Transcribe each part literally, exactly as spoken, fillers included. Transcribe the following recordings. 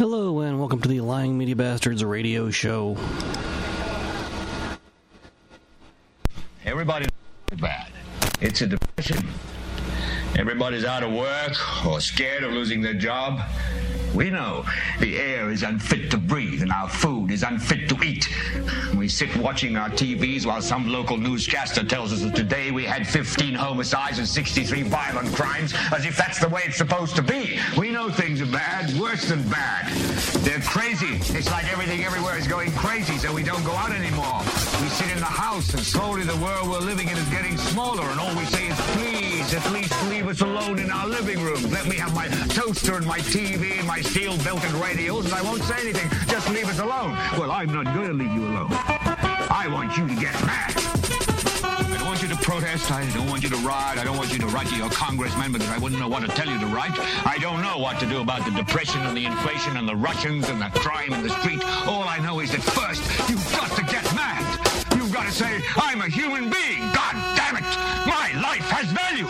Hello and welcome to the Lying Media Bastards radio show. Everybody knows bad. It's a depression. Everybody's out of work or scared of losing their job. We know the air is unfit to breathe and our food is unfit to eat. We sit watching our T Vs while some local newscaster tells us that today we had fifteen homicides and sixty-three violent crimes, as if that's the way it's supposed to be. We know things are bad, worse than bad. They're crazy. It's like everything everywhere is going crazy, so we don't go out anymore. We sit in the house, and slowly the world we're living in is getting smaller, and all we say is, please, at least leave us alone in our living room. Let me have my toaster and my T V and my steel-belted radios, and I won't say anything. Just leave us alone. Well, I'm not going to leave you alone. I want you to get mad. I don't want you to protest. I don't want you to riot. I don't want you to write to your congressman because I wouldn't know what to tell you to write. I don't know what to do about the depression and the inflation and the Russians and the crime in the street. All I know is that first, you've got to get mad. You've got to say, I'm a human being. God damn it. My life has value.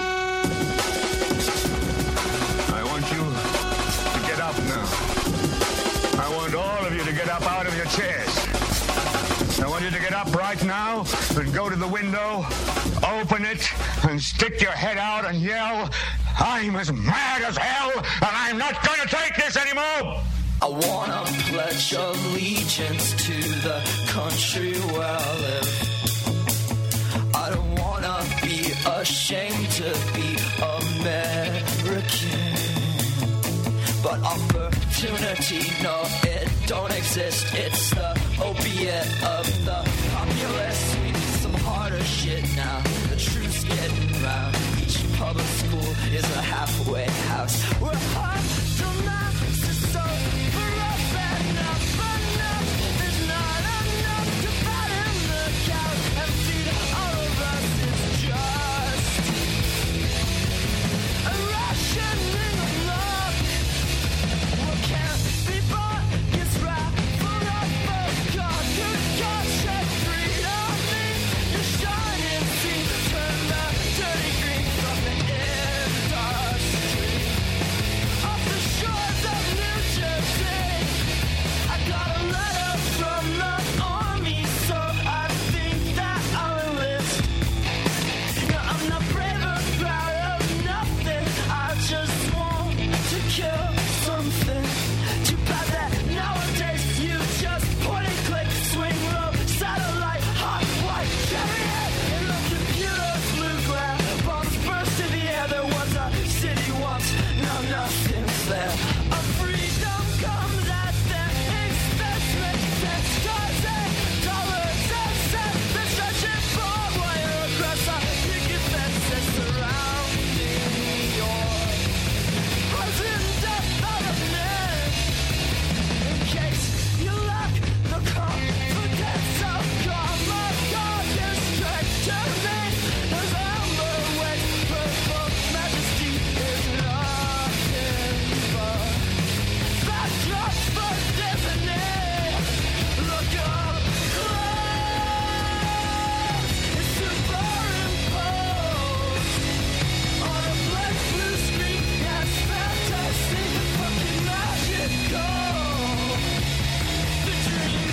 I want you to get up now. I want all of you to get up out of your chairs. I want you to get up right now and go to the window, open it, and stick your head out and yell, I'm as mad as hell, and I'm not going to take this anymore! I wanna pledge allegiance to the country where I live. I don't wanna be ashamed to be American. But opportunity, no, it don't exist. It's the opiate of the populace. We need some harder shit now. The truth's getting round. Each public school is a halfway house. We're hot till now, so for us enough, enough is not enough to fatten the cow and feed all of us. It's just a rationing of love. What can't be bought gets raffled off of God. Good God, set freedom means you shine and see. Turn the dirty green from the industry. Off the shores of New Jersey, I got a letter from the army, so I think that I'll enlist. Now I'm not brave or proud of nothing. I just want to kill something. Too bad that nowadays you just point and click, swing low, satellite, hot white, chariot, and the computer's blue glare. Bombs burst in the air. There was a city once, now nothing's there. A freedom comes at the expense, makes sense. Causing dollars and cents. They're stretching barbed wire across our picket fences surrounding your present death out of men. In case you lack the confidence of God, my God is straight to me. There's amber waves, purple majesty is nothing but backdrops for Disney. Look up close, it's superimposed on a black blue screen. That's fantasy, fucking magical. The dream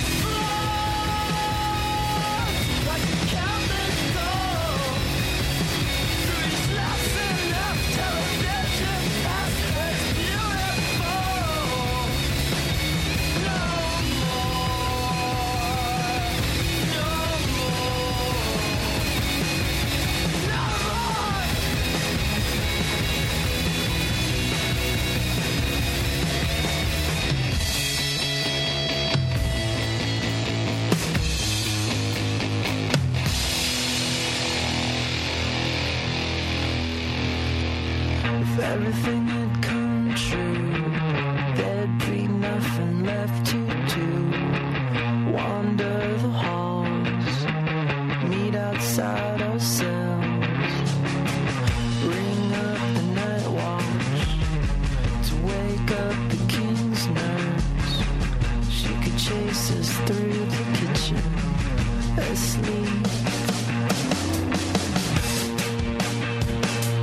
flows like a chemical through these laughs enough television past. It's beautiful. No more, no more, no more. If everything had come true, there'd be nothing left to do. Wander the halls, meet outside ourselves, ring up the night watch to wake up the king's nurse. She could chase us through the kitchen, asleep.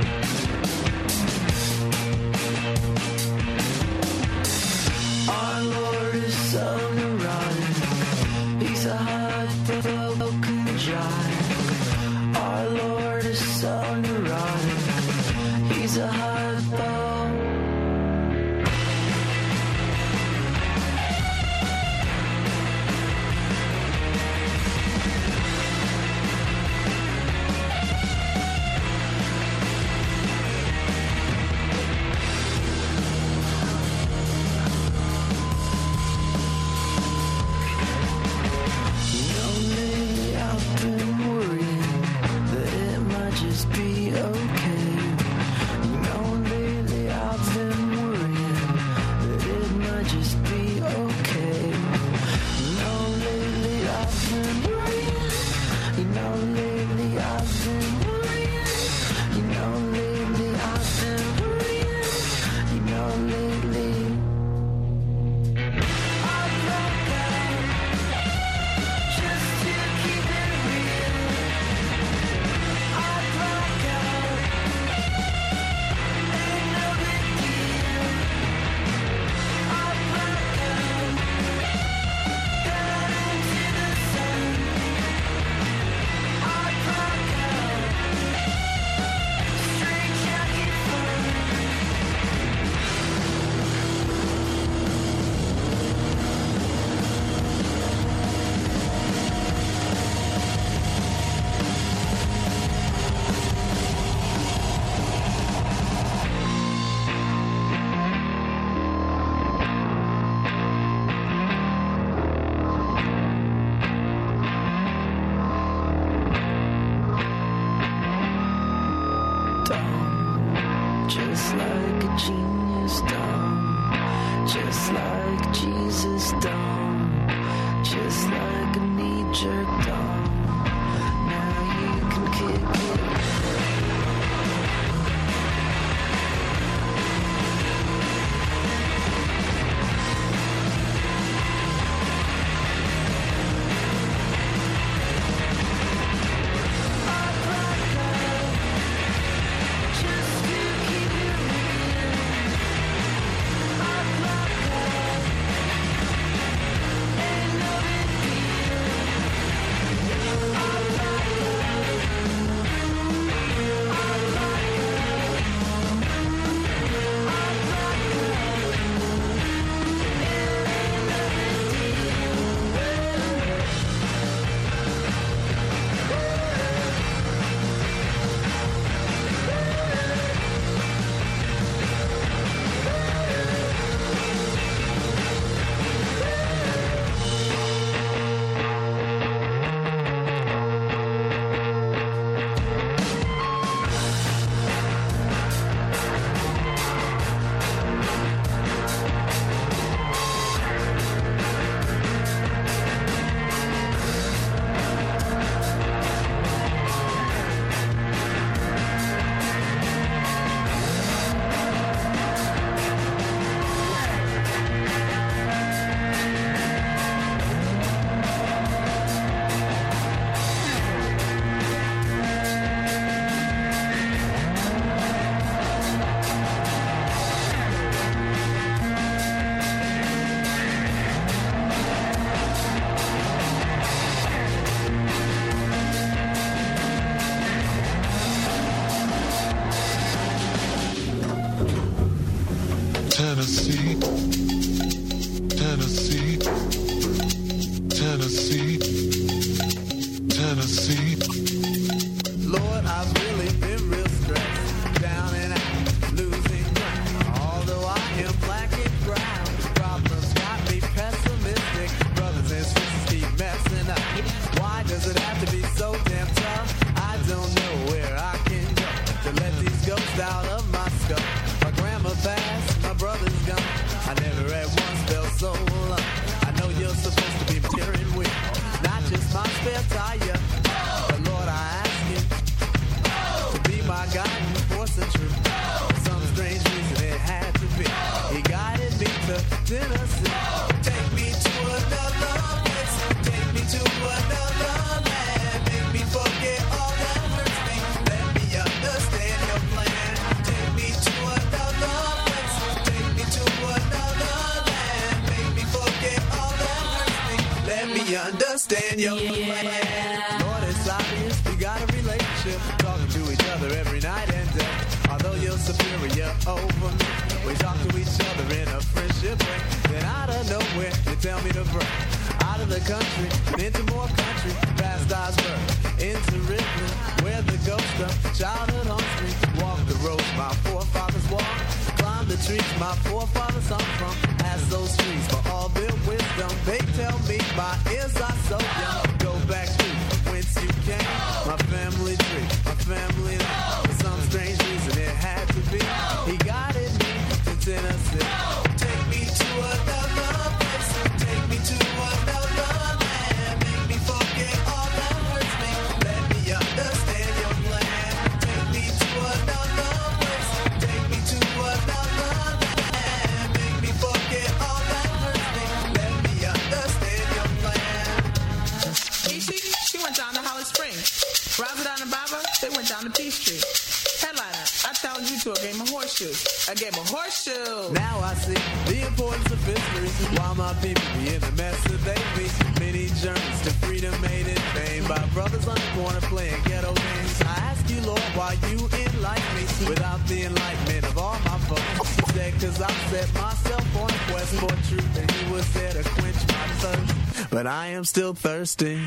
Our just be okay. You know, lately I've been worrying. You know, lately I've been worrying. You know, lately I've been worrying. You know, lately I black out just to keep it real. I black out, ain't no big deal. I black out, down into the sun. I black out, straight jacket fun. Dumb, just like a genius, dumb, just like Jesus, dumb, just like a knee-jerk, dumb. Now you can kick it. I black out just to keep it real. I black out, ain't no big deal. I black out, I black out, I black out, ain't no big deal. Tennessee, Tennessee, Tennessee, Tennessee. Lord, I've really been real stressed, down and out, losing ground. Although I am black and brown, problems got me pessimistic. Brothers and sisters keep messing up. Why does it have to be so damn tough? I don't know where I can go to let these ghosts out of my skull. My grandma passed, my brother's gone. I never at once felt so alone. I know you're supposed to be steering wheel, not just my spare tire. But Lord, I ask you to be my guiding force and truth. For some strange reason it had to be. He guided me to Tennessee. Take me to another place. Take me to another land. Make me forget all that hurts me. Let me understand your plan. Take me to another place. Take me to another land. Make me forget all that hurts me. Let me understand your plan. Lord, it's obvious we got a relationship, talking to each other every night and day. Although you're superior over me, we talk to each other in a friendship way. Then out of nowhere, you tell me to break out of the country and into more country, past Osborne, into Richmond, where the ghost of childhood haunts me. Walk the roads my forefathers walked, climb the trees my forefathers hung from. Ask those trees for all their wisdom. They tell me my ears are so young. Go back to whence you came, my family tree, my family name. For some strange reason it had to be. He guided me to Tennessee. Take me to another horseshoes. I gave him a horseshoe. Now I see the importance of history. While my people be in the mess that they be. Many journeys to freedom made in vain by brothers on the corner playing ghetto games. I ask you, Lord, why you enlighten me without the enlightenment of all my folks. He said, cause I set myself on a quest for truth, and he was there to quench my thirst. But I am still thirsty.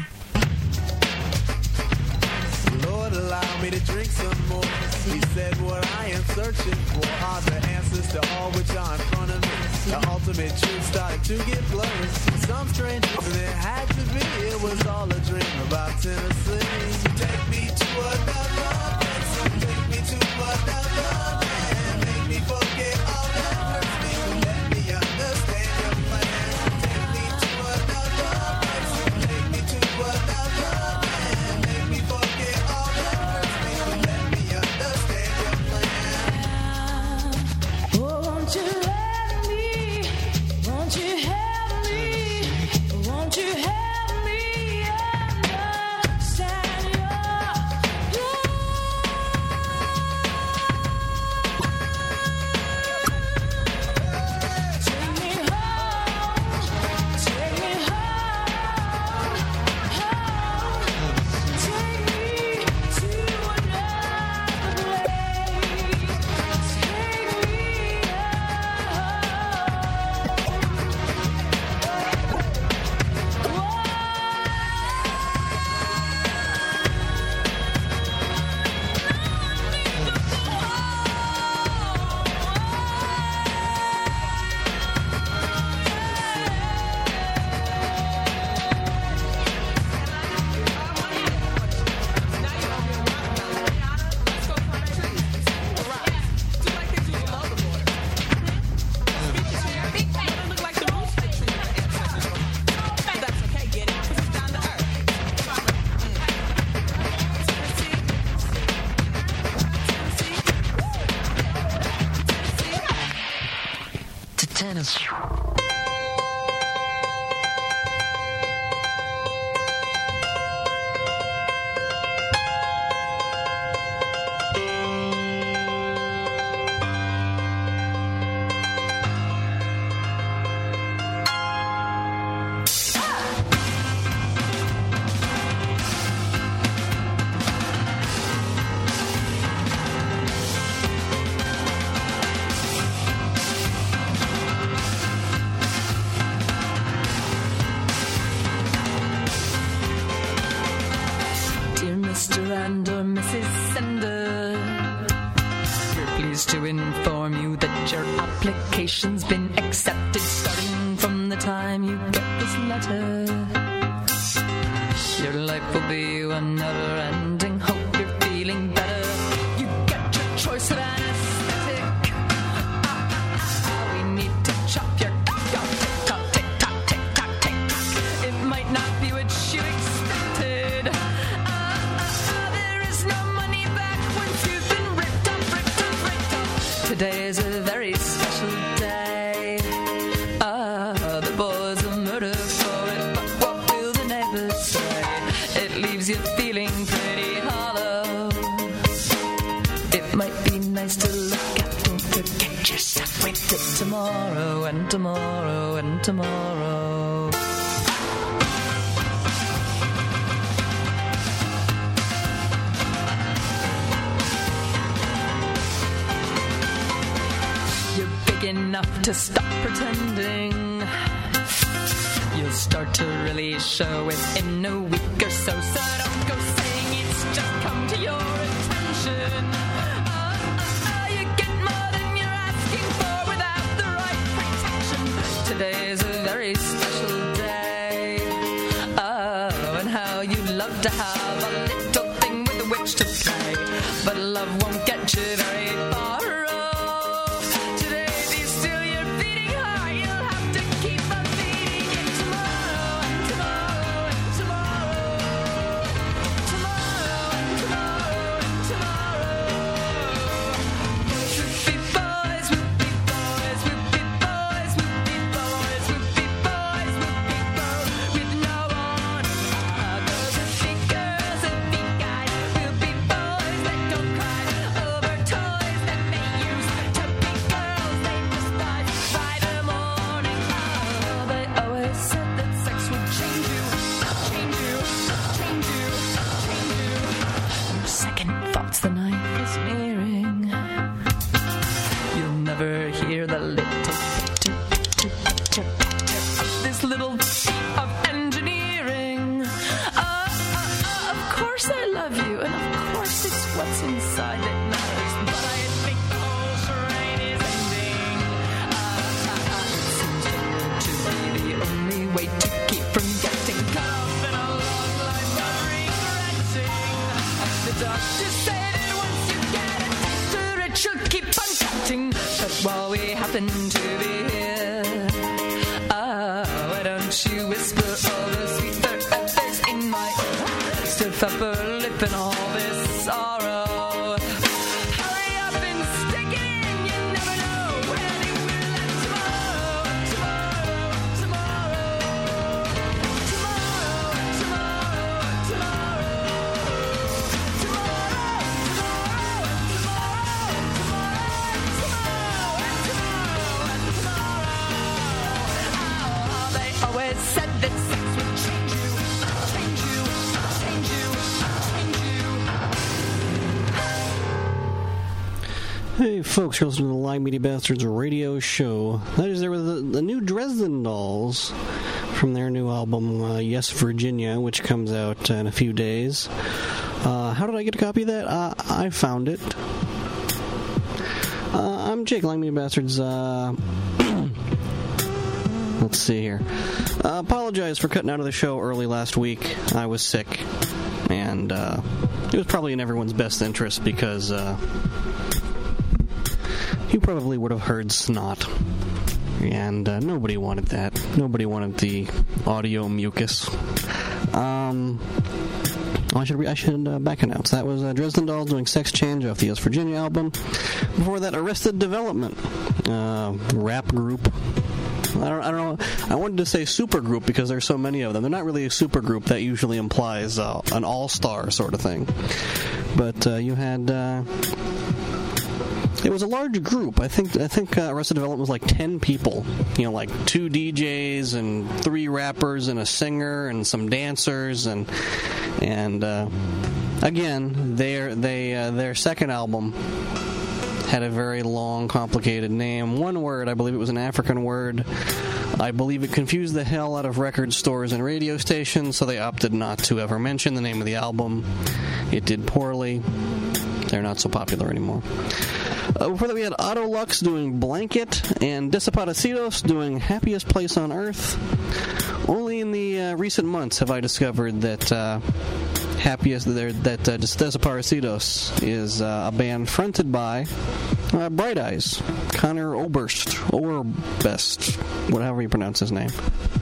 Lord, allow me to drink some more. He said what I am searching for are the answers to all which are in front of me. The ultimate truth started to get blurry. Some strange reason it had to be. It was all a dream about Tennessee. Take me to another place. Take me to another land. Make me forget all that hurts me. Let me understand your plan. Take me to another place. Take me to another land. Make me forget all that hurts me. Let me understand your plan. Oh, won't you let me, won't you help me, won't you help me understand your love? Take me home, take me home, home. Take me to another place. Take me To tennis. Dear Mister and or Missus Sender, we're pleased to inform you that your application's been accepted starting from the time you get this letter. Your life will be one never-ending. Hope you're feeling better. You get your choice of anesthetic. Ah, ah, ah, we need to chop your your tick-tock, tick-tock, tick-tock, tick-tock. It might not be what you expected. Ah, ah, ah, there is no money back once you've been ripped off, ripped off, ripped off. Today is a very special day. Ah, the boys will murder for it, but what will the neighbors say? It leaves you feeling pretty hollow. It might be nice to look at, don't forget yourself with it tomorrow and tomorrow and tomorrow. You're big enough to stop pretending. You'll start to really show it in a week or so. So don't go saying it's just come to your attention. Uh, uh, uh, you get more than you're asking for without the right protection. Today is a very special day. Oh, and how you love to have a little thing with which to play. But love won't get you very far. Oh, today be still, you're beating hard. You'll have to keep on beating it tomorrow and tomorrow and tomorrow. Tomorrow and tomorrow and tomorrow. Whoopie boys, whoopie boys, whoopie boys, whoopie boys, whoopie boys, whoopie boys, with no one. Ah, those whoopie girls. way to keep from getting cut off in a long line of regretting. The doctor said it once you get a taster, it should keep on cutting. But while we happen to be here, ah, why don't you whisper all the sweet forever's in my ear? Stiff upper lip and all this sorrow. Hurry up and stick it in, you never know when it will end. Tomorrow, tomorrow, tomorrow, tomorrow, tomorrow, tomorrow, tomorrow, tomorrow, tomorrow, tomorrow, tomorrow, tomorrow. Oh, they always said that sex would change you, change you, change you, change you. Hey folks, you're listening to the Lying Media Bastards radio show. That is there with the, the new Dresden Dolls from their new album, uh, Yes, Virginia, which comes out uh, in a few days. Uh, how did I get a copy of that? Uh, I found it. Uh, I'm Jake, Lying Media Bastards. Uh, let's see here. Uh, apologize for cutting out of the show early last week. I was sick, and uh, it was probably in everyone's best interest because uh, you probably would have heard snot, and uh, nobody wanted that. Nobody wanted the audio mucus. Um, I should re- I should uh, back announce that was uh, Dresden Dolls doing Sex Change off the Yes Virginia album. Before that, Arrested Development, uh, rap group. I don't, I don't know. I wanted to say super group because there's so many of them. They're not really a super group. That usually implies uh, an all-star sort of thing. But uh, you had. Uh, it was a large group. I think. I think uh, Arrested Development was like ten people. You know, like two D Js and three rappers and a singer and some dancers and and uh, again, their they uh, their second album had a very long, complicated name. One word, I believe it was an African word. I believe it confused the hell out of record stores and radio stations, so they opted not to ever mention the name of the album. It did poorly. They're not so popular anymore. Uh, before that, we had Autolux doing Blanket and Desaparecidos doing Happiest Place on Earth. Only in the uh, recent months have I discovered that uh, Happiest that uh, Desaparecidos is uh, a band fronted by uh, Bright Eyes, Connor Oberst, Oberbest, whatever you pronounce his name.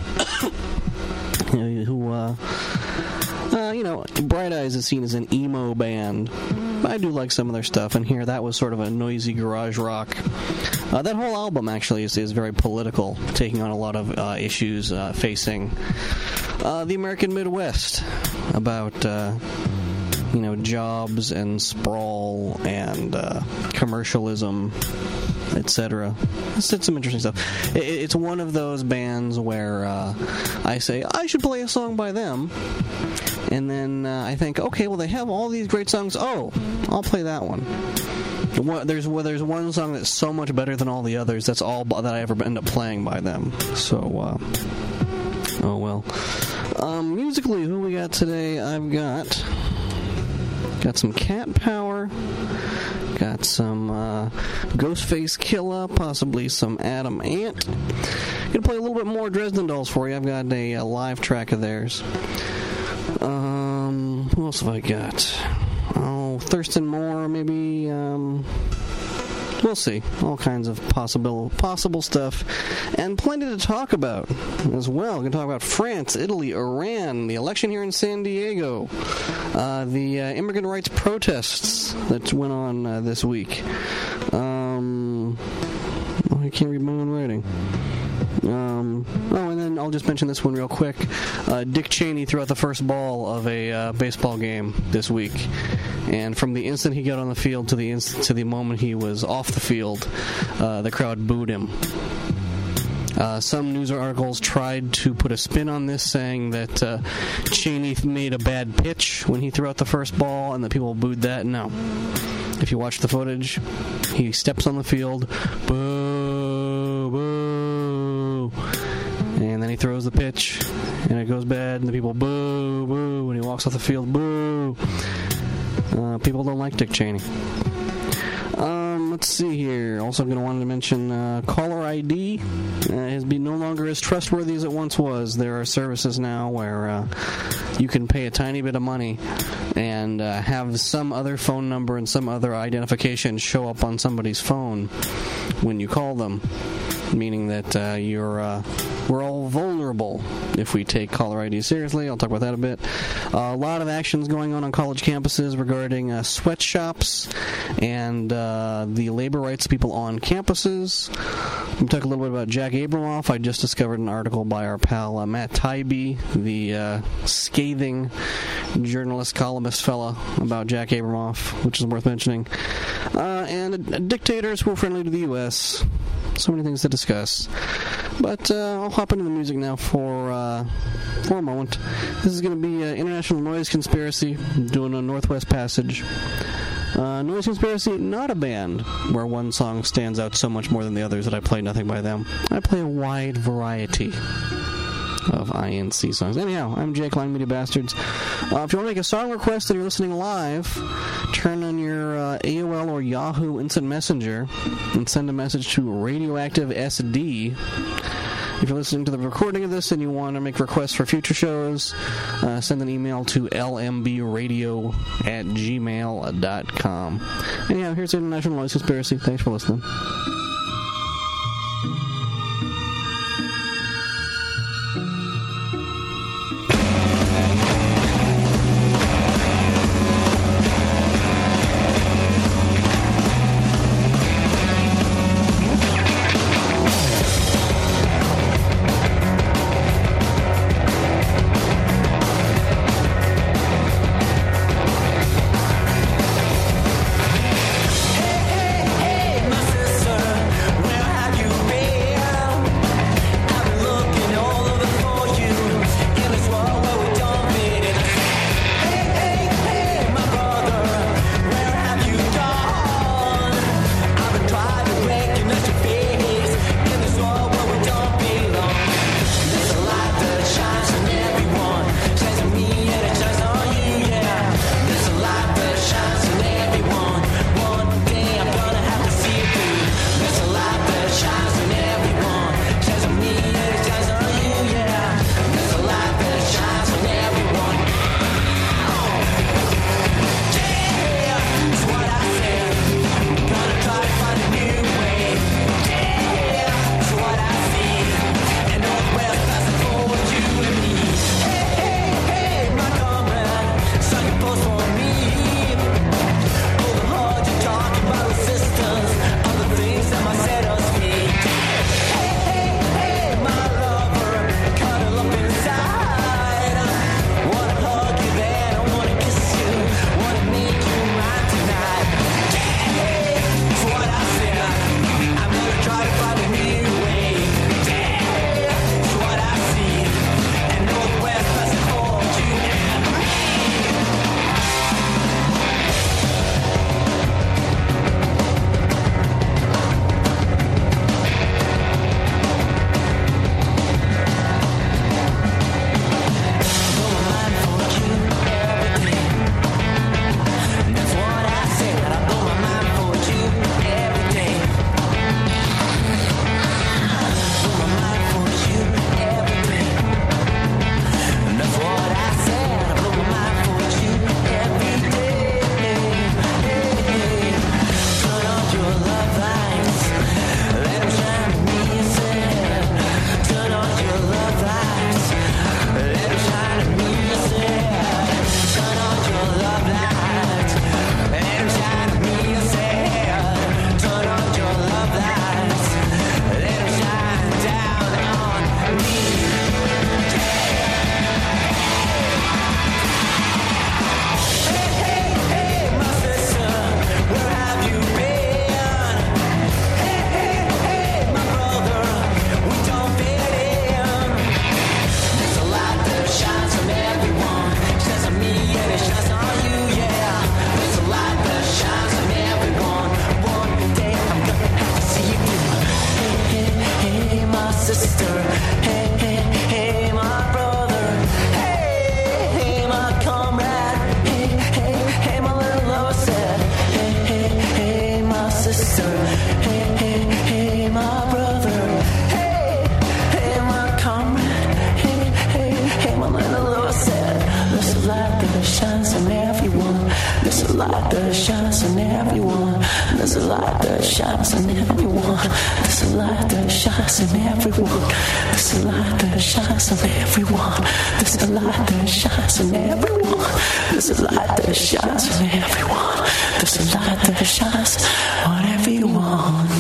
Who, uh, uh, you know, Bright Eyes is seen as an emo band. I do like some of their stuff, and here that was sort of a noisy garage rock. Uh, that whole album actually is, is very political, taking on a lot of uh, issues uh, facing uh, the American Midwest about uh, you know jobs and sprawl and uh, commercialism, et cetera. It's, it's some interesting stuff. It, it's one of those bands where uh, I say I should play a song by them. And then uh, I think, okay, well, they have all these great songs. Oh, I'll play that one. There's well, there's one song that's so much better than all the others. That's all that I ever end up playing by them. So, uh, oh well. Um, musically, who we got today? I've got got some Cat Power. Got some uh, Ghostface Killah, possibly some Adam Ant. Gonna play a little bit more Dresden Dolls for you. I've got a, a live track of theirs. Um, who else have I got? Oh, Thurston Moore, maybe. Um, we'll see. All kinds of possible possible stuff, and plenty to talk about as well. We're going to talk about France, Italy, Iran, the election here in San Diego, uh, the uh, immigrant rights protests that went on uh, this week. Um, oh, I can't read my own writing. Um, oh, and then I'll just mention this one real quick. Uh, Dick Cheney threw out the first ball of a uh, baseball game this week, and from the instant he got on the field to the inst- to the moment he was off the field, uh, the crowd booed him. Uh, some news articles tried to put a spin on this, saying that uh, Cheney made a bad pitch when he threw out the first ball, and that people booed that. No. If you watch the footage, he steps on the field, boo, boo, and then he throws the pitch, and it goes bad, and the people boo, boo, and he walks off the field, boo. Uh, people don't like Dick Cheney. Um, Um, let's see here. Also going to want to mention uh, caller I D uh, has been no longer as trustworthy as it once was. There are services now where uh, you can pay a tiny bit of money and uh, have some other phone number and some other identification show up on somebody's phone when you call them, meaning that uh, you're uh, we're all vulnerable if we take caller I D seriously. I'll talk about that a bit. Uh, a lot of actions going on on college campuses regarding uh, sweatshops and uh, the labor rights of people on campuses. We'll talk a little bit about Jack Abramoff. I just discovered an article by our pal uh, Matt Taibbi, the uh, scathing journalist, columnist fella about Jack Abramoff, which is worth mentioning. Uh, and uh, dictators who are friendly to the U S So many things to discuss. But uh, I'll hop into the music now for uh, for a moment. This is going to be uh, International Noise Conspiracy, doing a Northwest Passage. Uh, Noise Conspiracy, not a band where one song stands out so much more than the others that I play nothing by them. I play a wide variety of I N C songs. Anyhow, I'm Jake, Line Media Bastards. Uh, if you want to make a song request and you're listening live, turn on your uh, A O L or Yahoo Instant Messenger and send a message to Radioactive S D. If you're listening to the recording of this and you want to make requests for future shows, uh, send an email to l m b radio at gmail dot com. Anyhow, here's International Noise Conspiracy. Thanks for listening. sister. light that shines on everyone. There's a light that shines on everyone. There's a light that shines on everyone. There's a light that shines on everyone. There's a light that shines on everyone. There's a light that shines on everyone. There's a light that shines on everyone.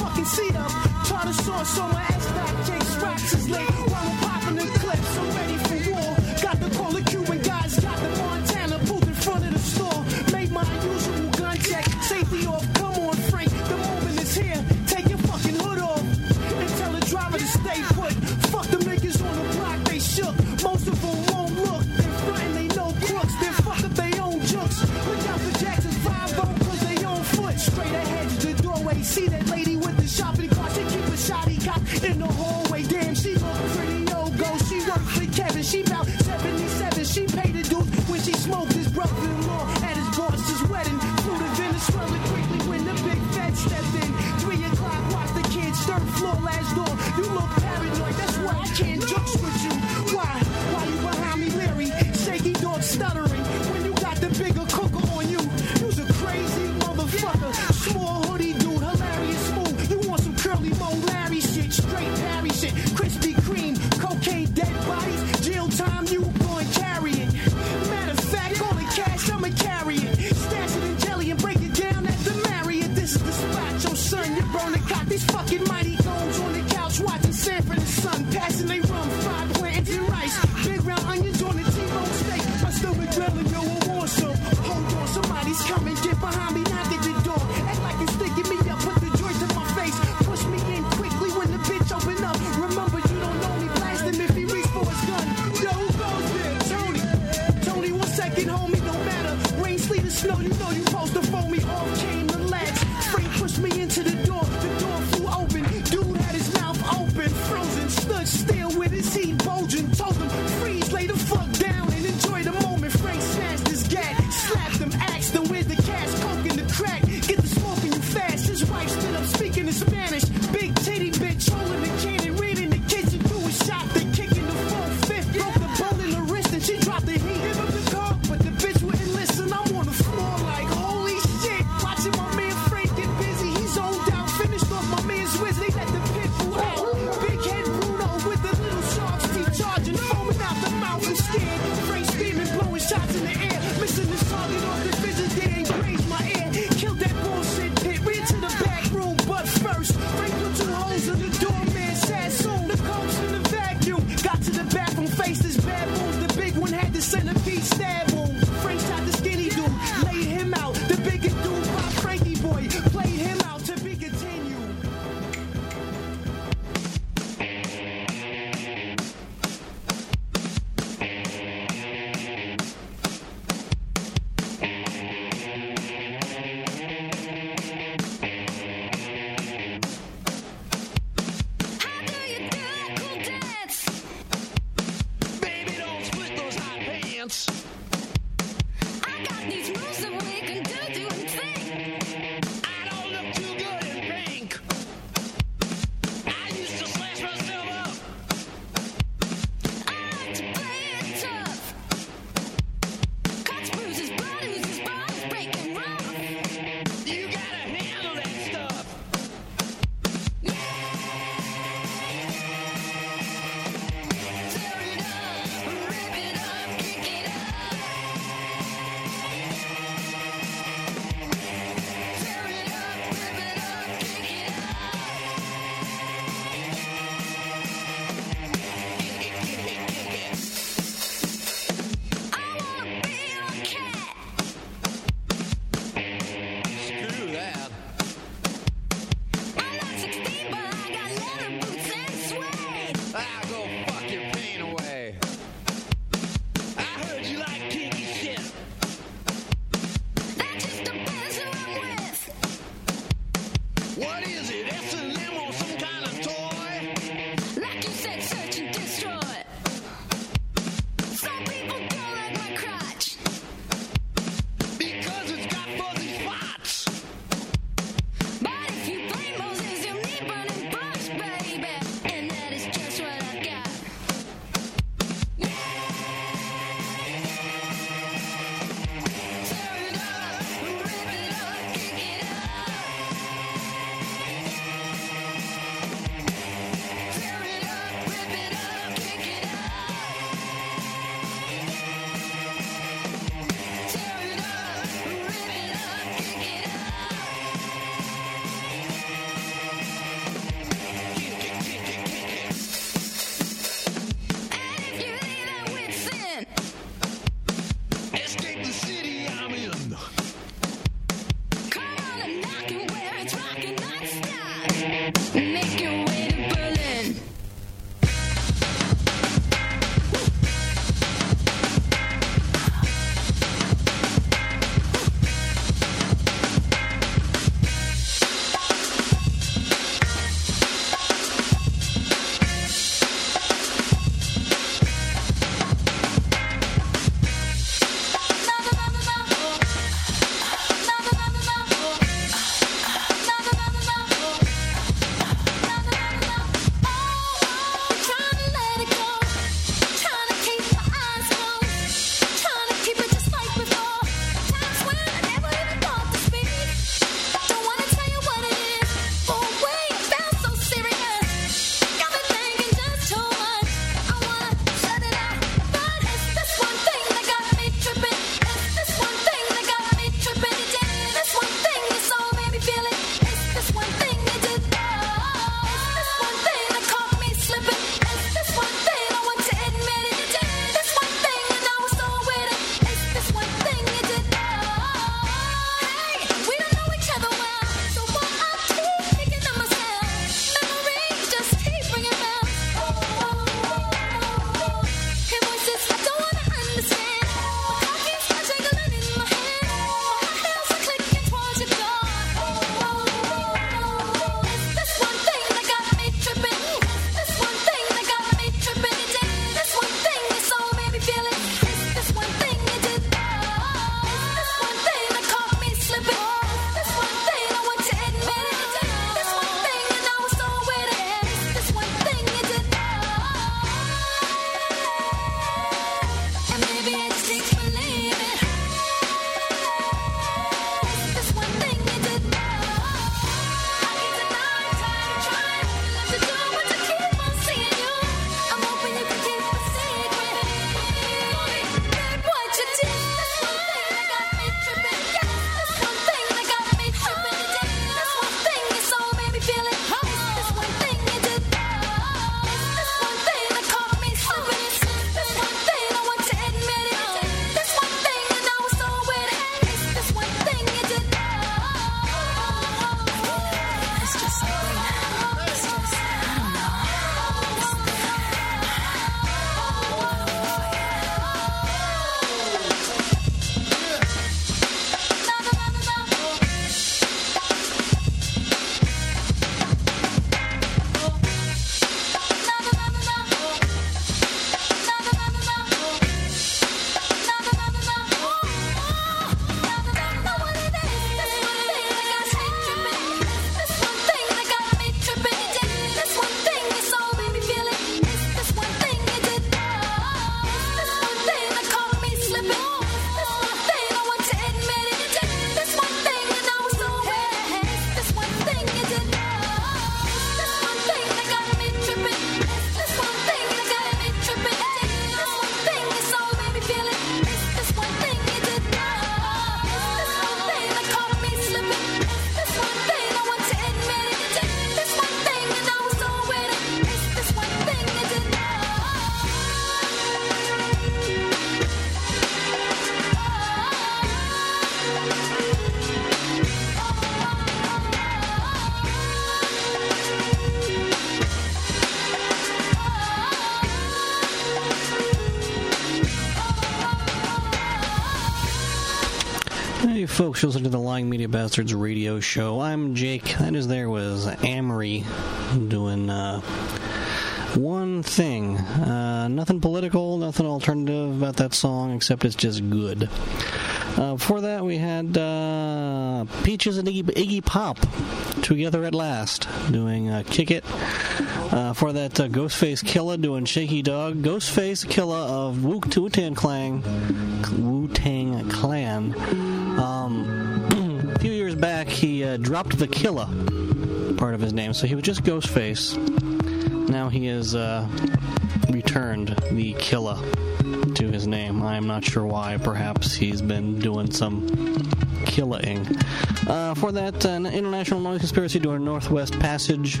Hey folks, you're listening to the Lying Media Bastards radio show. I'm Jake. That is there was Amory doing uh, one thing. Uh, nothing political, nothing alternative about that song, except it's just good. Uh, before that, we had uh, Peaches and Iggy, Iggy Pop together at last, doing uh, Kick It. Uh, for that, uh, Ghostface Killah doing Shaky Dog. Ghostface Killah of Wu- Wu-Tang Clan. Wu-Tang Clan. Um, a few years back, he uh, dropped the Killah part of his name, so he was just Ghostface. Now he has uh, returned the Killah to his name. I'm not sure why. Perhaps he's been doing some killing. Uh, for that, uh, International Noise Conspiracy doing Northwest Passage.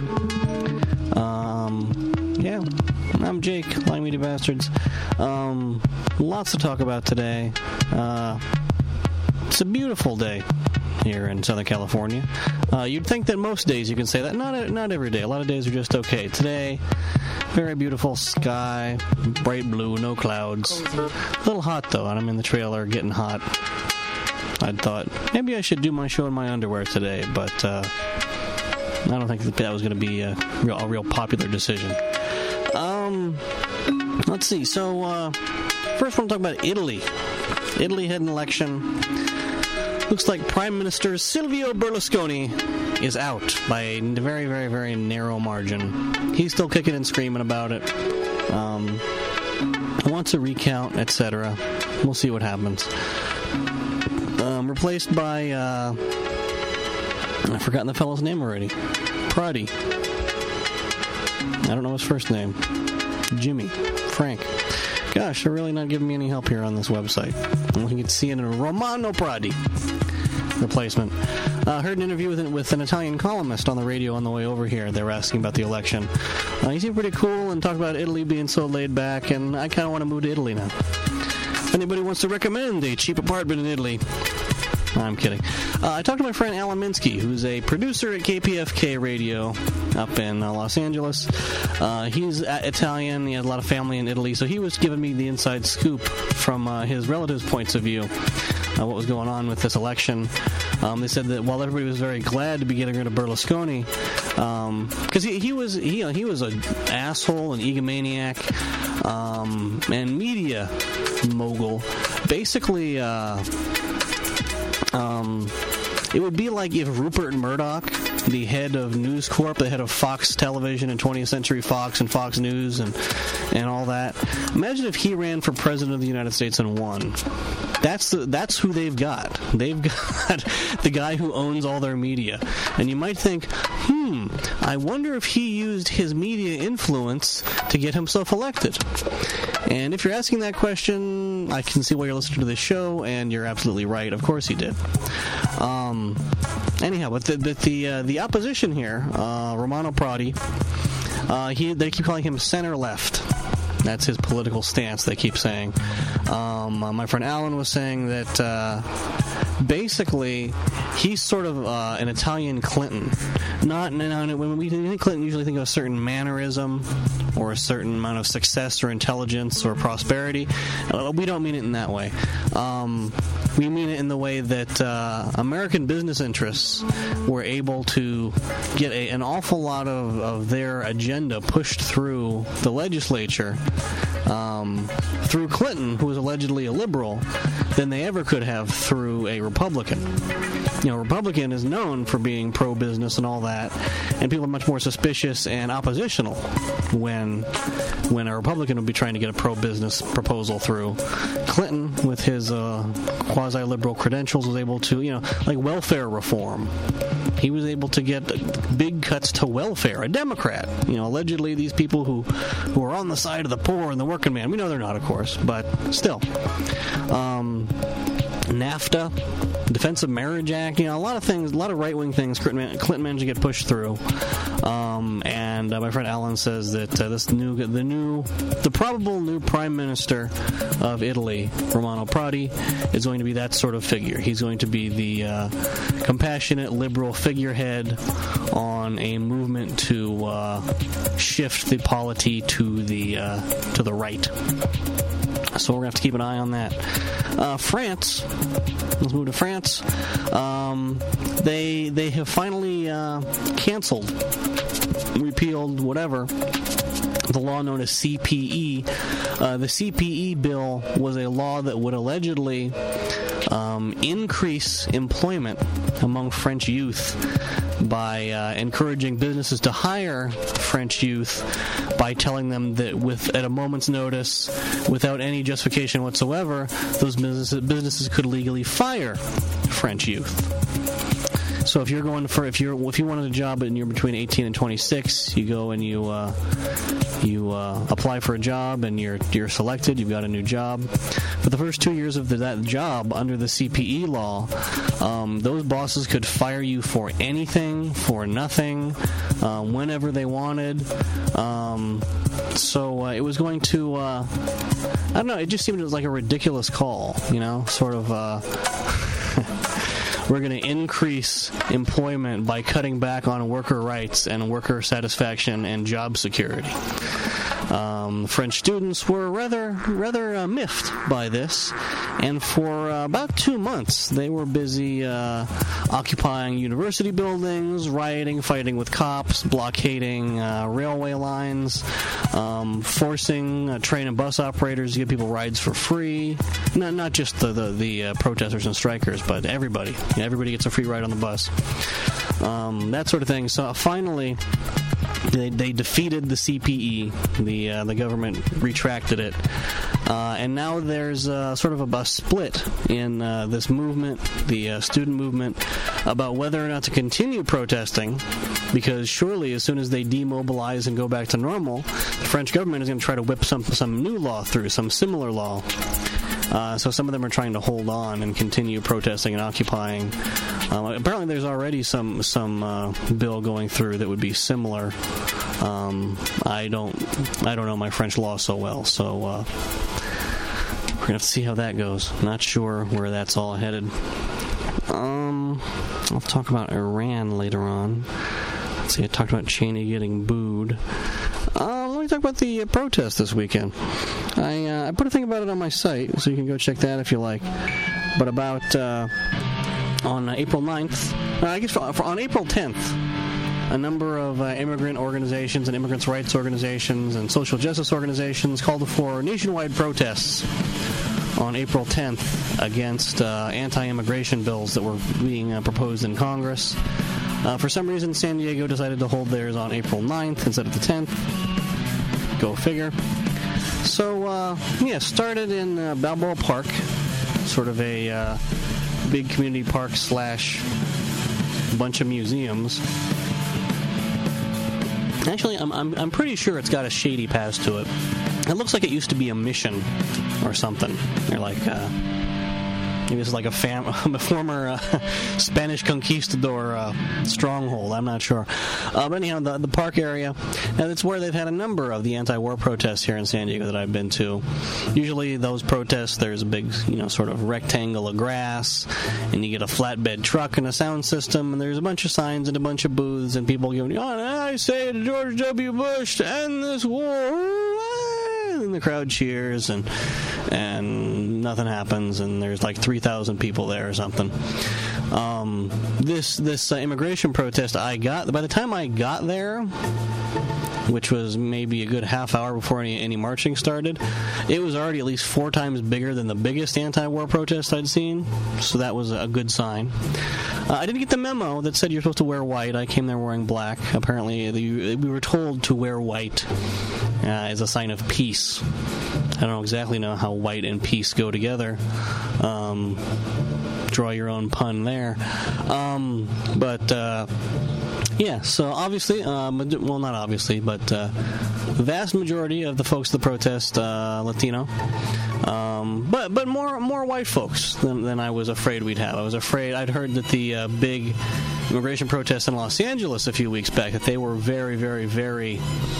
Um, yeah, I'm Jake, Lying Media Bastards. Um, lots to talk about today. Uh, it's a beautiful day here in Southern California. Uh, you'd think that most days you can say that. Not not every day. A lot of days are just okay. Today, very beautiful sky, bright blue, no clouds. A little hot though, and I'm in the trailer getting hot. I thought maybe I should do my show in my underwear today, but uh, I don't think that was going to be a real, a real popular decision. Um, let's see. So uh, first, I want to talk about Italy. Italy had an election. Looks like Prime Minister Silvio Berlusconi is out by a very, very, very narrow margin. He's still kicking and screaming about it. Um, wants a recount, et cetera. We'll see what happens. Um, replaced by, uh, I've forgotten the fellow's name already. Prodi. I don't know his first name. Jimmy. Frank. Gosh, they're really not giving me any help here on this website. You can see it in Romano Prodi replacement. I uh, heard an interview with, with an Italian columnist on the radio on the way over here. They were asking about the election. Uh, he seemed pretty cool and talked about Italy being so laid back, and I kind of want to move to Italy now. If anybody wants to recommend a cheap apartment in Italy, I'm kidding. Uh, I talked to my friend Alan Minsky, who's a producer at K P F K Radio up in uh, Los Angeles. Uh, he's uh, Italian. He has a lot of family in Italy, so he was giving me the inside scoop from uh, his relatives' points of view. Uh, what was going on with this election. Um, they said that while everybody was very glad to be getting rid of Berlusconi, because um, he, he was he, you know, he was an asshole, an egomaniac, um, and media mogul. Basically, uh, um, it would be like if Rupert Murdoch, the head of News Corp, the head of Fox Television and twentieth Century Fox and Fox News and and all that. Imagine if he ran for president of the United States and won. That's the, that's who they've got. They've got the guy who owns all their media. And you might think, hmm, I wonder if he used his media influence to get himself elected. And if you're asking that question, I can see why you're listening to this show, and you're absolutely right. Of course he did. Um, anyhow, but the, but the, uh, the opposition here, uh, Romano Prodi, uh, he, they keep calling him center-left. That's his political stance, they keep saying. Um, uh, my friend Alan was saying that uh, basically he's sort of uh, an Italian Clinton. Not when we think Clinton, usually think of a certain mannerism or a certain amount of success or intelligence or prosperity. Uh, we don't mean it in that way. Um, we mean it in the way that uh, American business interests were able to get a, an awful lot of, of their agenda pushed through the legislature um, through Clinton, who was allegedly a liberal, than they ever could have through a Republican. You know, Republican is known for being pro-business and all that, and people are much more suspicious and oppositional when when a Republican would be trying to get a pro-business proposal through. Clinton, with his uh, quasi-liberal credentials, was able to, you know, like welfare reform. He was able to get big cuts to welfare. A Democrat, you know, allegedly these people who, who are on the side of the poor and the working man. We know they're not, of course, but still. Um, NAFTA, Defense of Marriage Act, you know, a lot of things, a lot of right-wing things Clinton, Clinton managed to get pushed through. Um, and uh, my friend Alan says that uh, this new, the new, the probable new Prime Minister of Italy, Romano Prodi, is going to be that sort of figure. He's going to be the uh, compassionate liberal figurehead on a movement to uh, shift the polity to the uh, to the right. So we're going to have to keep an eye on that. Uh, France. Let's move to France. Um, they they have finally uh, canceled, repealed, whatever, the law known as C P E. Uh, the C P E bill was a law that would allegedly um, increase employment among French youth by uh, encouraging businesses to hire French youth by telling them that with at a moment's notice, without any justification whatsoever, those businesses, businesses could legally fire French youth. So if you're going for if you're if you wanted a job and you're between eighteen and twenty-six, you go and you uh, you uh, apply for a job and you're you're selected. You've got a new job. For the first two years of the, that job under the C P E law, um, those bosses could fire you for anything, for nothing, uh, whenever they wanted. Um, so uh, it was going to uh, I don't know. It just seemed like a ridiculous call, you know, sort of. Uh, We're going to increase employment by cutting back on worker rights and worker satisfaction and job security. Um, French students were rather rather uh, miffed by this, and for uh, about two months they were busy uh, occupying university buildings, rioting, fighting with cops, blockading uh, railway lines, um, forcing uh, train and bus operators to give people rides for free. No, not just the the, the uh, protesters and strikers, but everybody. Everybody gets a free ride on the bus. Um, that sort of thing. So finally, They, they defeated the C P E. The uh, the government retracted it, uh, and now there's uh, sort of a, a split in uh, this movement, the uh, student movement, about whether or not to continue protesting. Because surely, as soon as they demobilize and go back to normal, the French government is going to try to whip some some new law through, some similar law. Uh, so some of them are trying to hold on and continue protesting and occupying. Uh, apparently, there's already some some uh, bill going through that would be similar. Um, I don't I don't know my French law so well, so uh, we're gonna have to see how that goes. Not sure where that's all headed. Um, I'll talk about Iran later on. Let's see. I talked about Cheney getting booed. Uh, let me talk about the uh, protest this weekend. I uh, I put a thing about it on my site, so you can go check that if you like. But about uh, on uh, April ninth, uh, I guess for, for, on April tenth, a number of uh, immigrant organizations and immigrants' rights organizations and social justice organizations called for nationwide protests on April tenth against uh, anti-immigration bills that were being uh, proposed in Congress. Uh, for some reason, San Diego decided to hold theirs on April ninth instead of the tenth. Go figure. So, uh, yeah, started in uh, Balboa Park, sort of a uh, big community park slash bunch of museums. Actually, I'm, I'm I'm pretty sure it's got a shady past to it. It looks like it used to be a mission or something. They're like, uh, maybe this is like a, fam- a former uh, Spanish conquistador uh, stronghold. I'm not sure. Uh, but anyhow, the, the park area, and it's where they've had a number of the anti-war protests here in San Diego that I've been to. Usually those protests, there's a big, you know, sort of rectangle of grass, and you get a flatbed truck and a sound system, and there's a bunch of signs and a bunch of booths, and people going, oh, I say to George W. Bush to end this war. And the crowd cheers, and and nothing happens, and there's like three thousand people there or something. Um, this this uh, immigration protest I got, by the time I got there, which was maybe a good half hour before any, any marching started, it was already at least four times bigger than the biggest anti-war protest I'd seen, so that was a good sign. Uh, I didn't get the memo that said you're supposed to wear white. I came there wearing black. Apparently, the, we were told to wear white uh, as a sign of peace. I don't exactly know how white and peace go together. Um, draw your own pun there. Um, but... Uh, Yeah, so obviously, uh, well, not obviously, but uh, the vast majority of the folks at the protest, uh, Latino, um, but but more more white folks than, than I was afraid we'd have. I was afraid, I'd heard that the uh, big immigration protests in Los Angeles a few weeks back, that they were very, very, very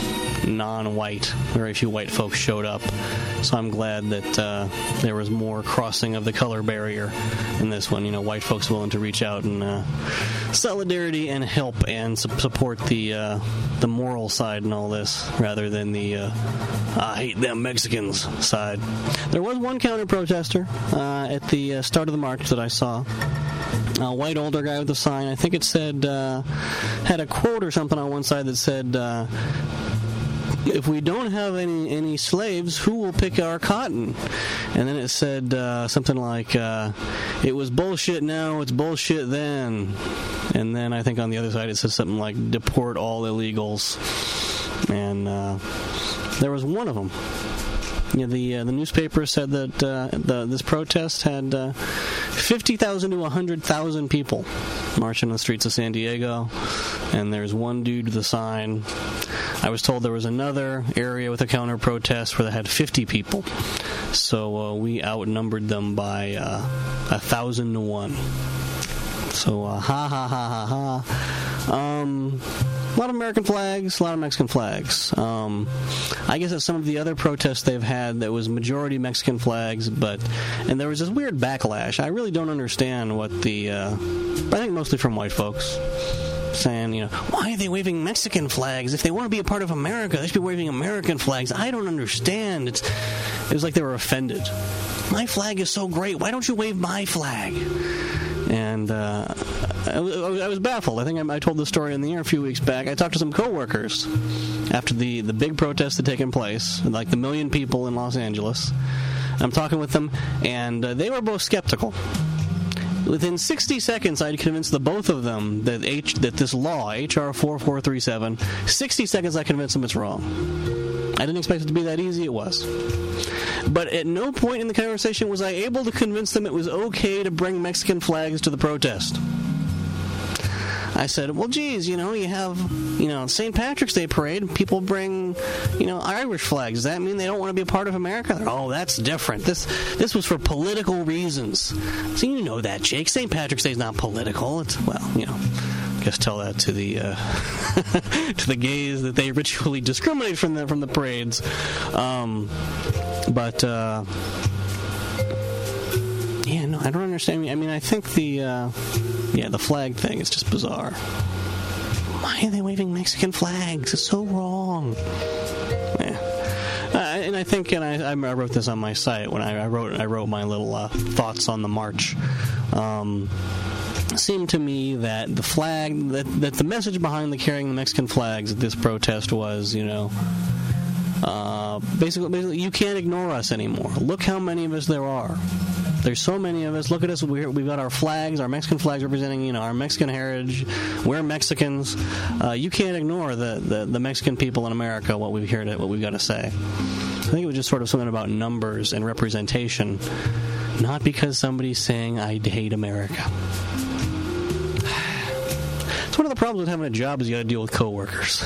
non-white. Very few white folks showed up. So I'm glad that uh, there was more crossing of the color barrier in this one. You know, white folks willing to reach out and uh, solidarity and help and su- support the uh, the moral side in all this, rather than the uh, I hate them Mexicans side. There was one counter-protester uh, at the uh, start of the march that I saw. A white older guy with a sign. I think it said, uh, had a quote or something on one side that said, uh, if we don't have any, any slaves, who will pick our cotton? And then it said uh, something like, uh, it was bullshit now, it's bullshit then. And then I think on the other side it said something like, deport all illegals. And uh, there was one of them. You know, the uh, the newspaper said that uh, the, this protest had uh, fifty thousand to one hundred thousand people marching on the streets of San Diego, and there's one dude with a sign. I was told there was another area with a counter-protest where they had fifty people, so uh, we outnumbered them by uh, a thousand to one. So, uh, ha ha ha ha ha. Um... A lot of American flags, a lot of Mexican flags. Um, I guess at some of the other protests they've had, that was majority Mexican flags, but and there was this weird backlash. I really don't understand what the. Uh, I think mostly from white folks saying, you know, why are they waving Mexican flags? If they want to be a part of America, they should be waving American flags. I don't understand. It's it was like they were offended. My flag is so great. Why don't you wave my flag? And uh, I, I was baffled. I think I, I told this story in the air a few weeks back. I talked to some coworkers after the, the big protest had taken place, like the million people in Los Angeles. I'm talking with them, and uh, they were both skeptical. Within sixty seconds, I'd convinced the both of them that H, that this law, H R forty-four thirty-seven, sixty seconds I convinced them it's wrong. I didn't expect it to be that easy. It was. But at no point in the conversation was I able to convince them it was okay to bring Mexican flags to the protest. I said, well, geez, you know, you have, you know, Saint Patrick's Day parade. People bring, you know, Irish flags. Does that mean they don't want to be a part of America? Oh, that's different. This this was for political reasons. So you know that, Jake. Saint Patrick's Day is not political. It's, well, you know, I guess tell that to the uh, to the gays that they ritually discriminate from the from the parades. Um, but uh, yeah, no, I don't understand. I mean, I think the uh, yeah the flag thing is just bizarre. Why are they waving Mexican flags? It's so wrong. Yeah. Uh, and I think, and I, I wrote this on my site when I, I wrote I wrote my little uh, thoughts on the march. Um, it seemed to me that the flag, that, that the message behind the carrying the Mexican flags at this protest was, you know, uh, basically, basically, you can't ignore us anymore. Look how many of us there are. There's so many of us. Look at us. We're, we've got our flags, our Mexican flags representing, you know, our Mexican heritage. We're Mexicans. Uh, you can't ignore the, the, the Mexican people in America, what we've here to, what we've got to say. I think it was just sort of something about numbers and representation, not because somebody's saying, I hate America. It's one of the problems with having a job is you got to deal with coworkers.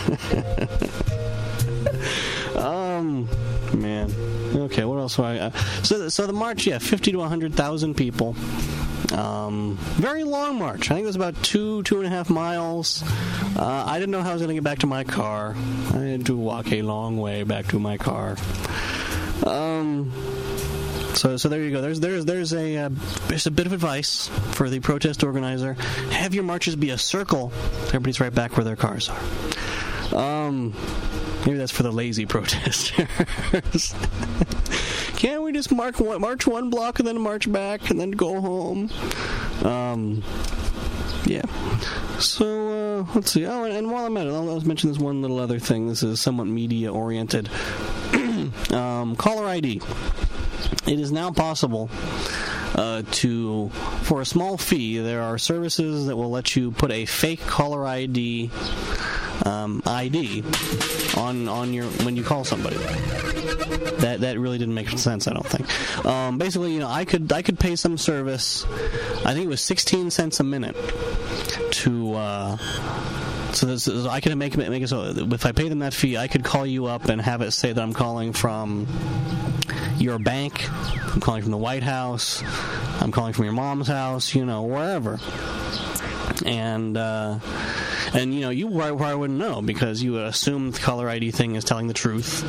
um, man. Okay, what else? Do I, uh, so, so the march, yeah, fifty to one hundred thousand people. Um, very long march. I think it was about two, two and a half miles. Uh, I didn't know how I was going to get back to my car. I had to walk a long way back to my car. Um, so, so there you go. There's, there's, there's a, uh, there's a bit of advice for the protest organizer. Have your marches be a circle. Everybody's right back where their cars are. Um. Maybe that's for the lazy protesters. Can't we just mark one, march one block and then march back and then go home? Um, yeah. So, uh, let's see. Oh, and, and while I'm at it, I'll, I'll mention this one little other thing. This is somewhat media-oriented. um, caller I D. It is now possible uh, to, for a small fee, there are services that will let you put a fake caller I D Um, I D on on your when you call somebody. That that really didn't make sense, I don't think. Um, basically, you know, I could I could pay some service. I think it was sixteen cents a minute to. Uh, so, this is, I could make make it so if I pay them that fee, I could call you up and have it say that I'm calling from your bank, I'm calling from the White House, I'm calling from your mom's house, you know, wherever. And uh, And, you know, you probably wouldn't know because you would assume the caller I D thing is telling the truth.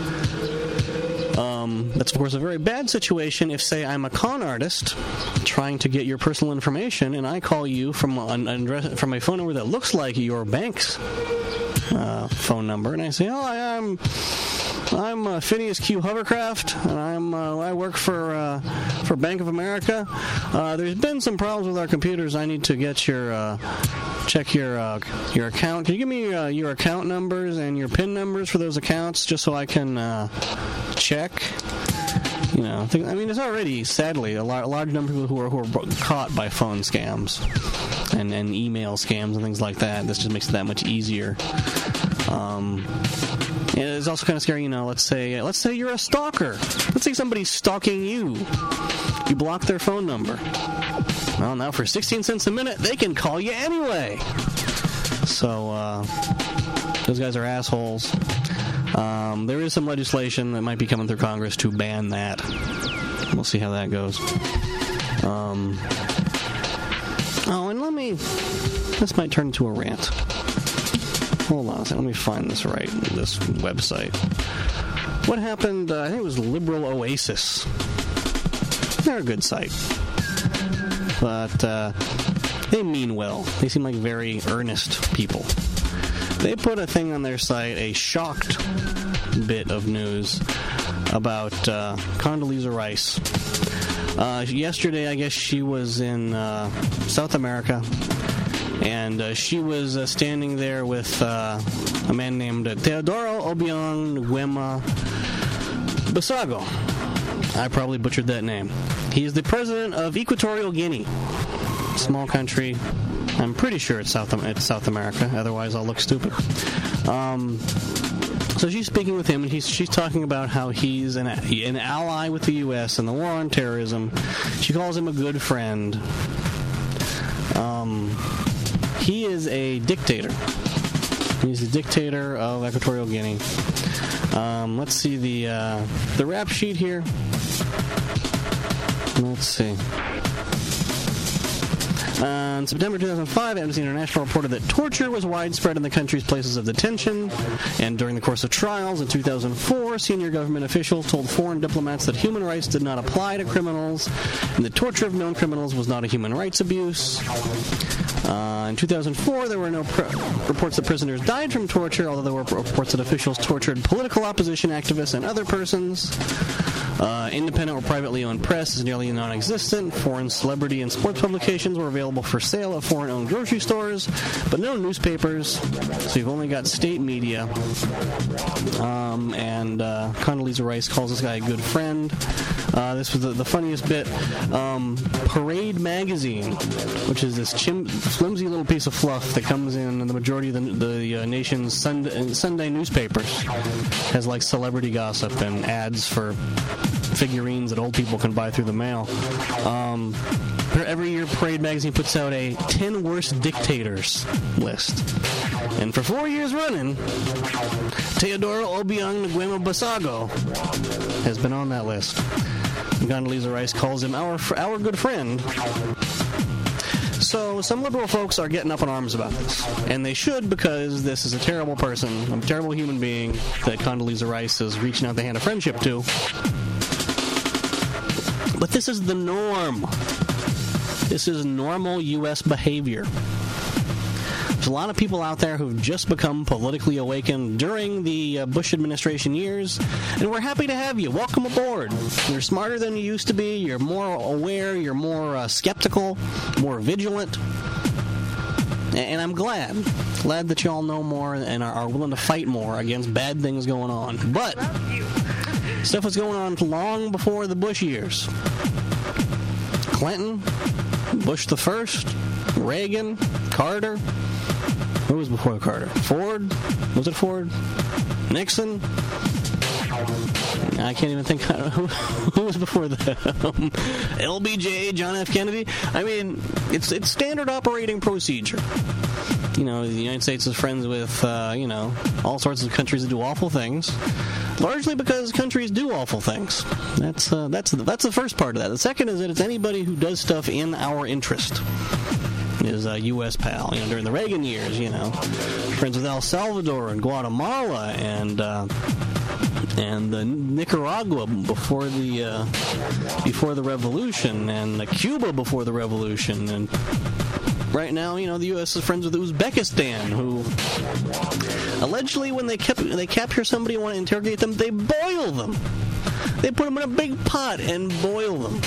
Um, that's, of course, a very bad situation if, say, I'm a con artist trying to get your personal information, and I call you from an address, from a phone number that looks like your bank's uh, phone number, and I say, oh, I, I'm I'm uh, Phineas Q. Hovercraft, and I'm uh, I work for uh, for Bank of America. Uh, there's been some problems with our computers. I need to get your uh, check your uh, your account. Can you give me uh, your account numbers and your PIN numbers for those accounts, just so I can uh, check? You know, I mean, there's already, sadly, a, lar- a large number of people who are who are caught by phone scams and, and email scams and things like that. This just makes it that much easier. Um, and it's also kind of scary, you know. Let's say, let's say you're a stalker. Let's say somebody's stalking you. You block their phone number. Well, now for sixteen cents a minute, they can call you anyway. So uh, those guys are assholes. Um, there is some legislation that might be coming through Congress to ban that. We'll see how that goes. Um, oh, and let me... This might turn into a rant. Hold on a second. Let me find this right, this website. What happened... Uh, I think it was Liberal Oasis. They're a good site. But uh, they mean well. They seem like very earnest people. They put a thing on their site, a shocked bit of news about uh, Condoleezza Rice. Uh, yesterday, I guess she was in uh, South America, and uh, she was uh, standing there with uh, a man named Teodoro Obiang Nguema Basago. I probably butchered that name. He is the president of Equatorial Guinea, small country. I'm pretty sure it's South it's South America. Otherwise, I'll look stupid. Um, so she's speaking with him, and he's, she's talking about how he's an, an ally with the U S in the war on terrorism. She calls him a good friend. Um, he is a dictator. He's the dictator of Equatorial Guinea. Um, let's see the uh, the rap sheet here. Let's see. Uh, in September two thousand five, Amnesty International reported that torture was widespread in the country's places of detention, and during the course of trials in two thousand four, senior government officials told foreign diplomats that human rights did not apply to criminals, and the torture of known criminals was not a human rights abuse. Uh, in two thousand four, there were no pr- reports that prisoners died from torture, although there were reports that officials tortured political opposition activists and other persons. Uh, independent or privately owned press is nearly non-existent. Foreign celebrity and sports publications were available for sale at foreign-owned grocery stores, but no newspapers, so you've only got state media. Um, and uh, Condoleezza Rice calls this guy a good friend. Uh, this was the, the funniest bit. Um, Parade Magazine, which is this chim- flimsy little piece of fluff that comes in the majority of the, the uh, nation's Sunday, Sunday newspapers, has like celebrity gossip and ads for figurines that old people can buy through the mail. Um, every year, Parade Magazine puts out a ten worst dictators list. And for four years running, Teodoro Obiang Nguema Basago has been on that list. Condoleezza Rice calls him our our good friend. So some liberal folks are getting up in arms about this. And they should, because this is a terrible person, a terrible human being that Condoleezza Rice is reaching out the hand of friendship to. But this is the norm. This is normal U S behavior. There's a lot of people out there who've just become politically awakened during the uh, Bush administration years, and we're happy to have you. Welcome aboard. You're smarter than you used to be. You're more aware. You're more uh, skeptical, more vigilant. And I'm glad. Glad that you all know more and are, are willing to fight more against bad things going on. But stuff was going on long before the Bush years. Clinton, Bush the First, Reagan, Carter. Who was before Carter? Ford? Was it Ford? Nixon? I can't even think who, who was before them. L B J, John F. Kennedy. I mean, it's it's standard operating procedure. You know, the United States is friends with, uh, you know, all sorts of countries that do awful things, largely because countries do awful things. That's uh, that's that's the first part of that. The second is that it's anybody who does stuff in our interest. his uh, U S pal, you know, during the Reagan years, you know. Friends with El Salvador and Guatemala and uh, and uh, Nicaragua before the uh, before the revolution, and uh, Cuba before the revolution, and right now, you know, the U S is friends with Uzbekistan, who allegedly, when they kept they capture somebody and want to interrogate them, they boil them. They put them in a big pot and boil them.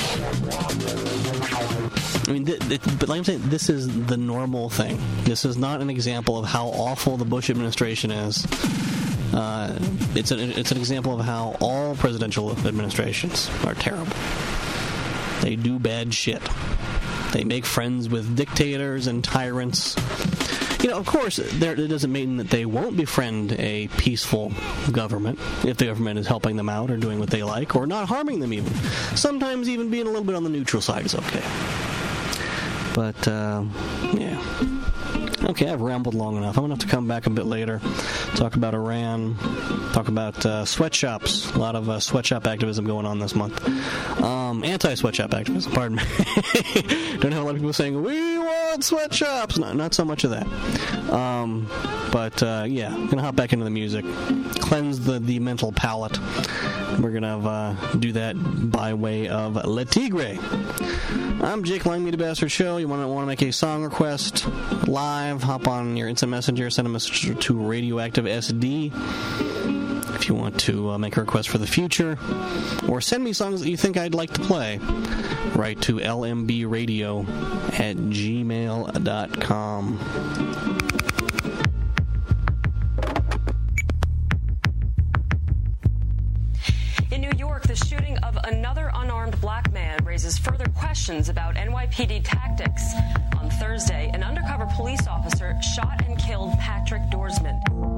I mean, th- th- but like I'm saying, this is the normal thing. This is not an example of how awful the Bush administration is. Uh, it's, an, it's an example of how all presidential administrations are terrible. They do bad shit. They make friends with dictators and tyrants. You know, of course, there, it doesn't mean that they won't befriend a peaceful government if the government is helping them out or doing what they like or not harming them even. Sometimes even being a little bit on the neutral side is okay. But, uh, yeah. Okay, I've rambled long enough. I'm going to have to come back a bit later, talk about Iran, talk about uh, sweatshops. A lot of uh, sweatshop activism going on this month. Um, anti-sweatshop activism, pardon me. Don't have a lot of people saying, we want sweatshops. No, not so much of that. Um, but, uh, yeah, I'm going to hop back into the music, cleanse the, the mental palate. We're going to uh, do that by way of Le Tigre. I'm Jake Langmeat, the Bastard Show. You want to want to make a song request live? Hop on your instant messenger, send a message to Radioactive S D if you want to uh, make a request for the future, or send me songs that you think I'd like to play. Write to L M B radio at gmail dot com. In New York, the shooting of another unarmed black man raises further questions about N Y P D tactics. On Thursday, an undercover police officer shot and killed Patrick Dorsman.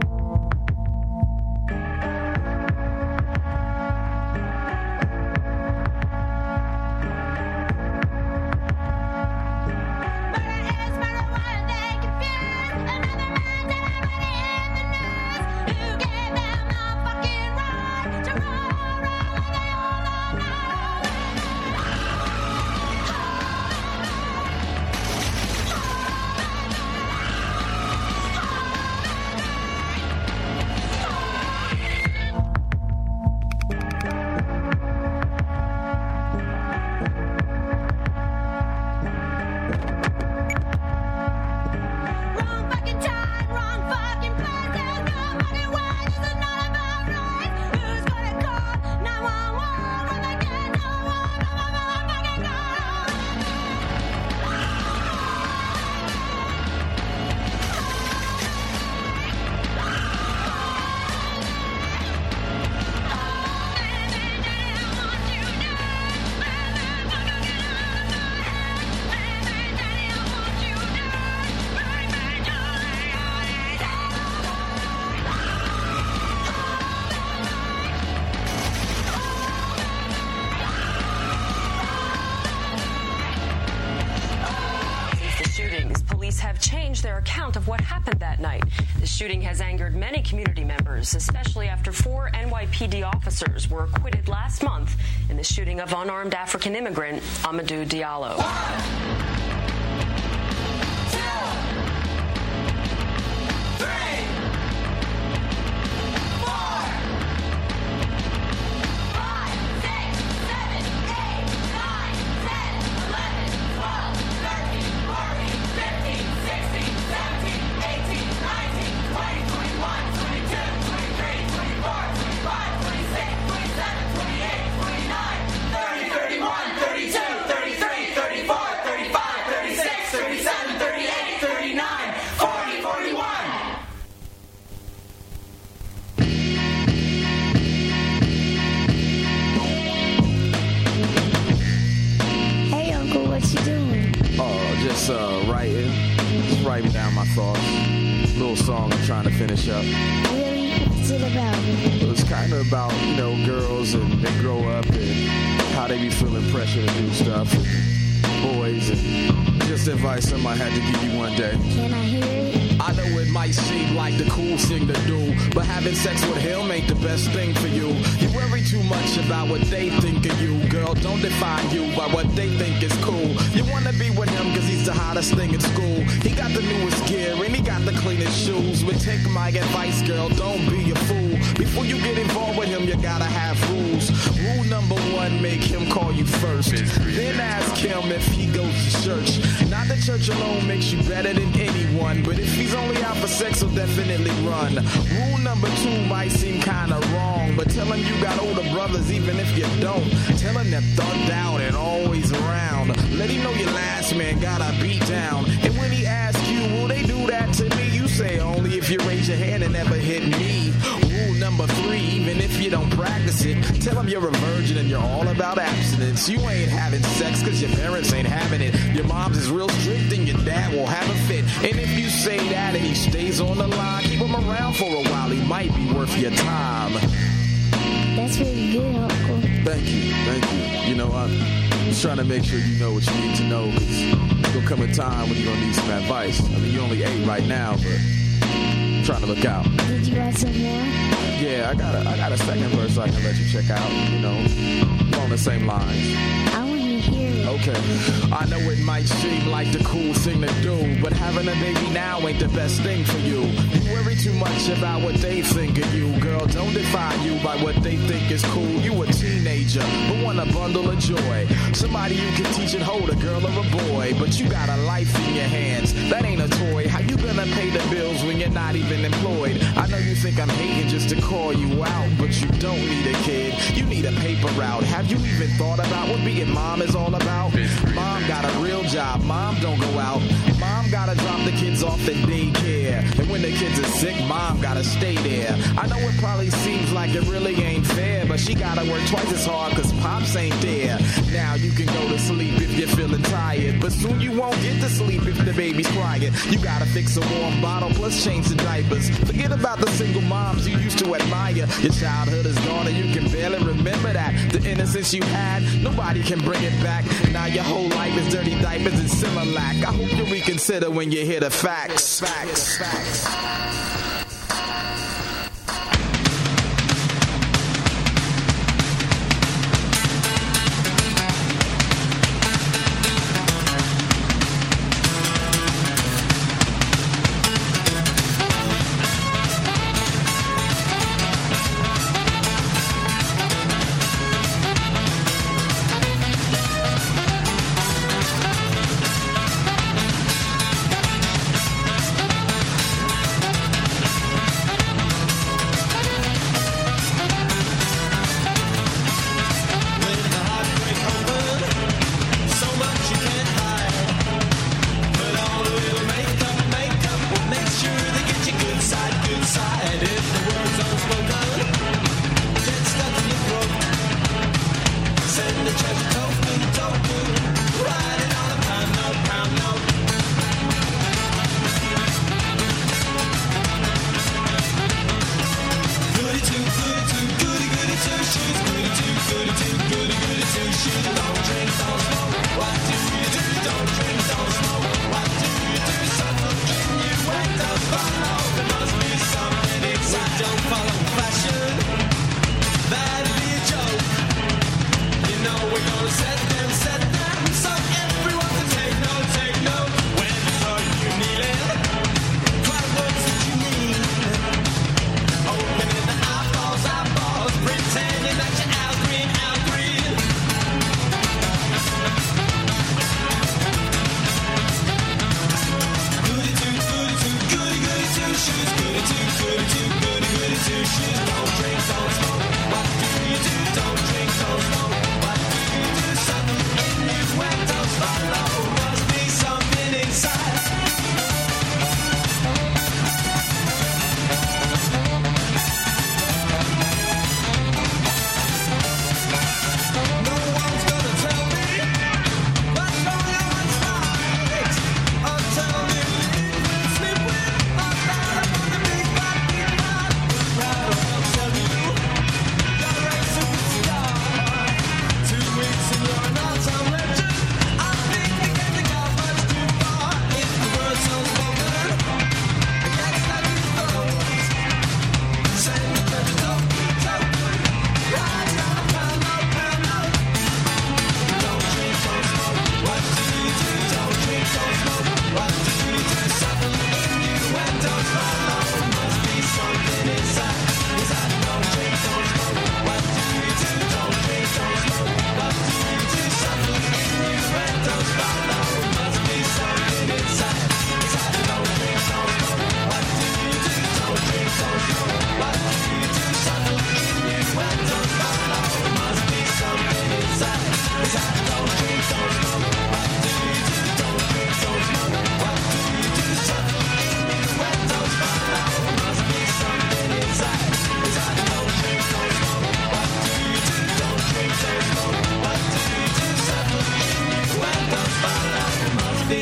Have changed their account of what happened that night. The shooting has angered many community members, especially after four N Y P D officers were acquitted last month in the shooting of unarmed African immigrant Amadou Diallo. Uh, writing, just writing down my thoughts. Little song I'm trying to finish up. Really? What's it about? It's kind of about, you know, girls and they grow up and how they be feeling pressure to do stuff. And boys, and just advice somebody had to give you one day. Can I hear it? I know it might seem like the cool thing to do, but having sex with him ain't the best thing for you. You worry too much about what they think of you. Girl, don't define you by what they think is cool. You wanna be with him cause he's the hottest thing in school. He got the newest gear and he got the cleanest shoes. But take my advice, girl, don't be a fool. Before you get involved with him, you gotta have rules. Rule number one, make him call you first. Then ask him if he goes to church. Not that church alone makes you better than anyone, but if he's only out for sex, he'll definitely run. Rule number two might seem kinda wrong, but tell him you got older brothers even if you don't. Tell him they're thugged out and always around. Let him know your last man got a beat down. And when he asks you, will they do that to me? You say only if you raise your hand and never hit me. Rule number three, even if you don't practice it, tell him you're a virgin and you're all about abstinence. You ain't having sex cause your parents ain't having it. Your mom's is real strict and your dad will have a fit. And if you say that and he stays on the line, keep him around for a while, he might be worth your time. That's really good, Uncle. Thank you, thank you. You know, I'm just trying to make sure you know what you need to know, because there'll come a time when you're going to need some advice. I mean, you're only eight right now, but I'm trying to look out. Did you write some more? Yeah, I got a, I got a second verse I can let you check out, you know, along the same lines. I want to hear it. Okay. I know it might seem like the cool thing to do, but having a baby now ain't the best thing for you. You worry too much about what they think of you. Girl, don't define you by what they think is cool. You a teenager, but want a bundle of joy. Somebody you can teach and hold, a girl or a boy. But you got a life in your hands, that ain't a toy. How you gonna pay the bills when you're not even employed? I know you think I'm hating just to call you out, but you don't need a kid, you need a paper route. Have you even thought about what being mom is all about? Mom got a real job, mom don't go out. Mom gotta drop the kids off at daycare, and when the kids are sick, mom gotta stay there. I know it probably seems like it really ain't fair, but she gotta work twice as hard cause pops ain't there. Now you can go to sleep if you're feeling tired, but soon you won't get to sleep if the baby's crying. You gotta fix a warm bottle plus change the diapers. Forget about the single moms you used to admire. Your childhood is gone and you can barely remember that. The innocence you had, nobody can bring it back. Now your whole life is dirty diapers and Similac. I hope you reconsider when you hear the facts. Facts. Facts.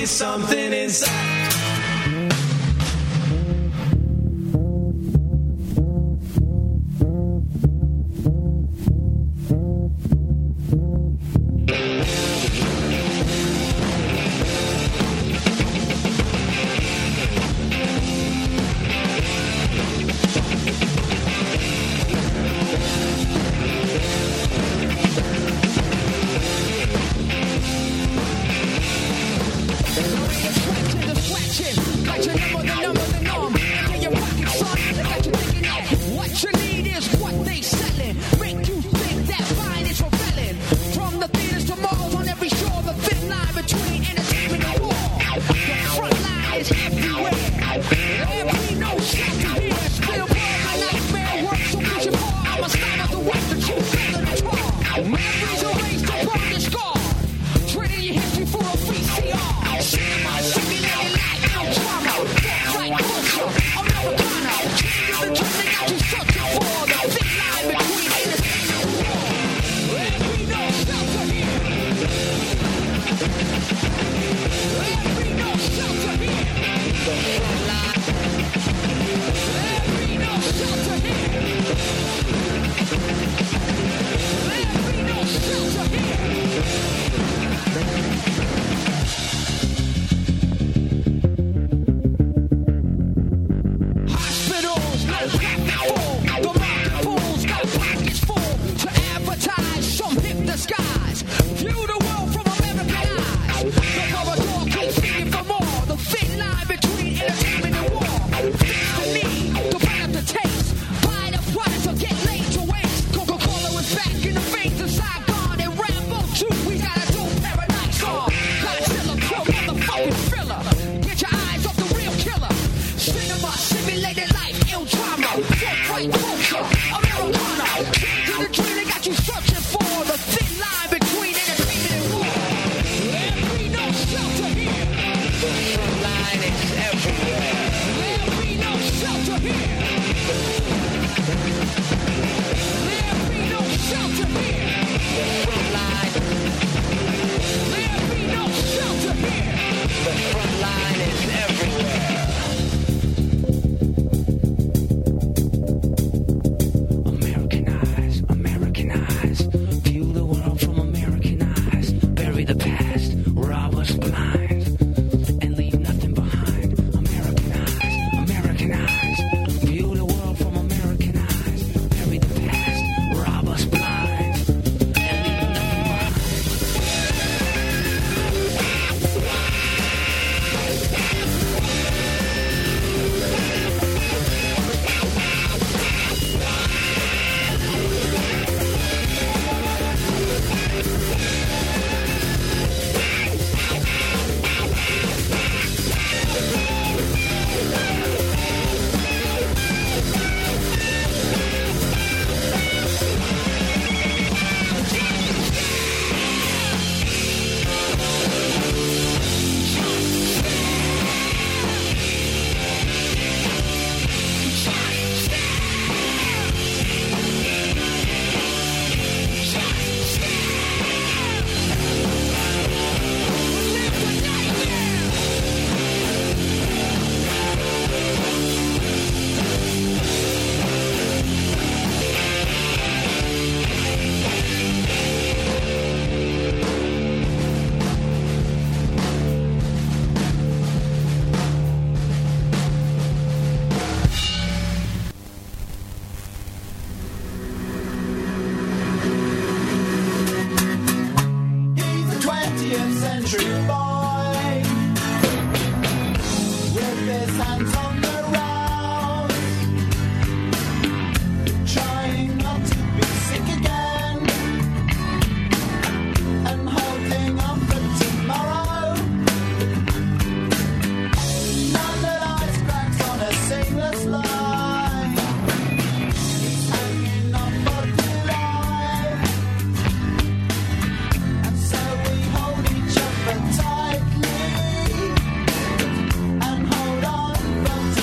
always something inside. Tightly and hold on.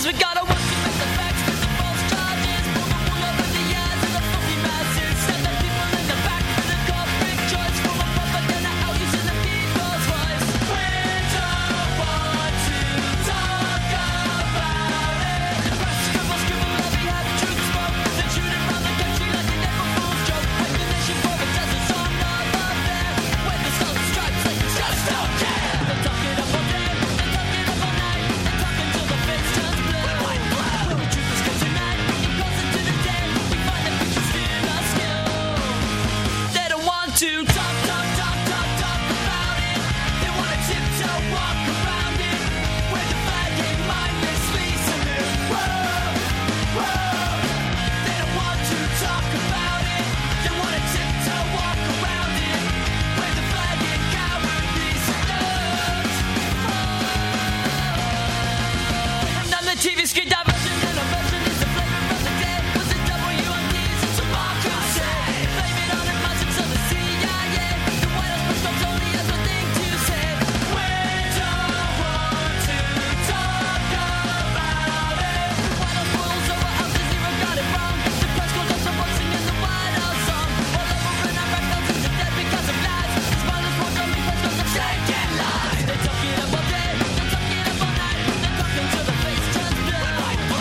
Cause we gotta watch you make the facts, the false charges, pull the wool over the eyes of the filthy masses. Stand the people in the back for the corporate choice, from a propaganda out using the people's voice. We don't want to talk about it. The press scribble, scribble, let me have truth spoke. Then shoot it round the country like an April Fool's joke. Accusation for a dozen song of affair. When the skull stripes like it's just don't care. They're talking up all day, they're talking up all night. They're talking till the face turns blue. White blood. When we truth is good tonight, it goes into the day. We find that pictures still our skill. They don't want to talk, talk, talk, talk, talk about it. They wanna tiptoe, walk around it. Where the flag ain't mindlessly salute. Whoa, whoa. They don't want to talk about it. They wanna tiptoe, walk around it. Where the flag ain't cowardly salute. And on the T V screen, diversion and aversion is the flavor of the day. Was it W M Ds and democracy? Blame it on the conscience of the C I A. The White House prescribes only has one thing to say. We don't want to talk about it. The White House rolls over Al Jazeera got it wrong. The press goes up to work singing the White House song. All over in Iraq, thousands are dead because of lies. The smilers won't tell me press goes up shaking lies. They're talking up all day, they're talking up all night. They're talking till the face turns blue.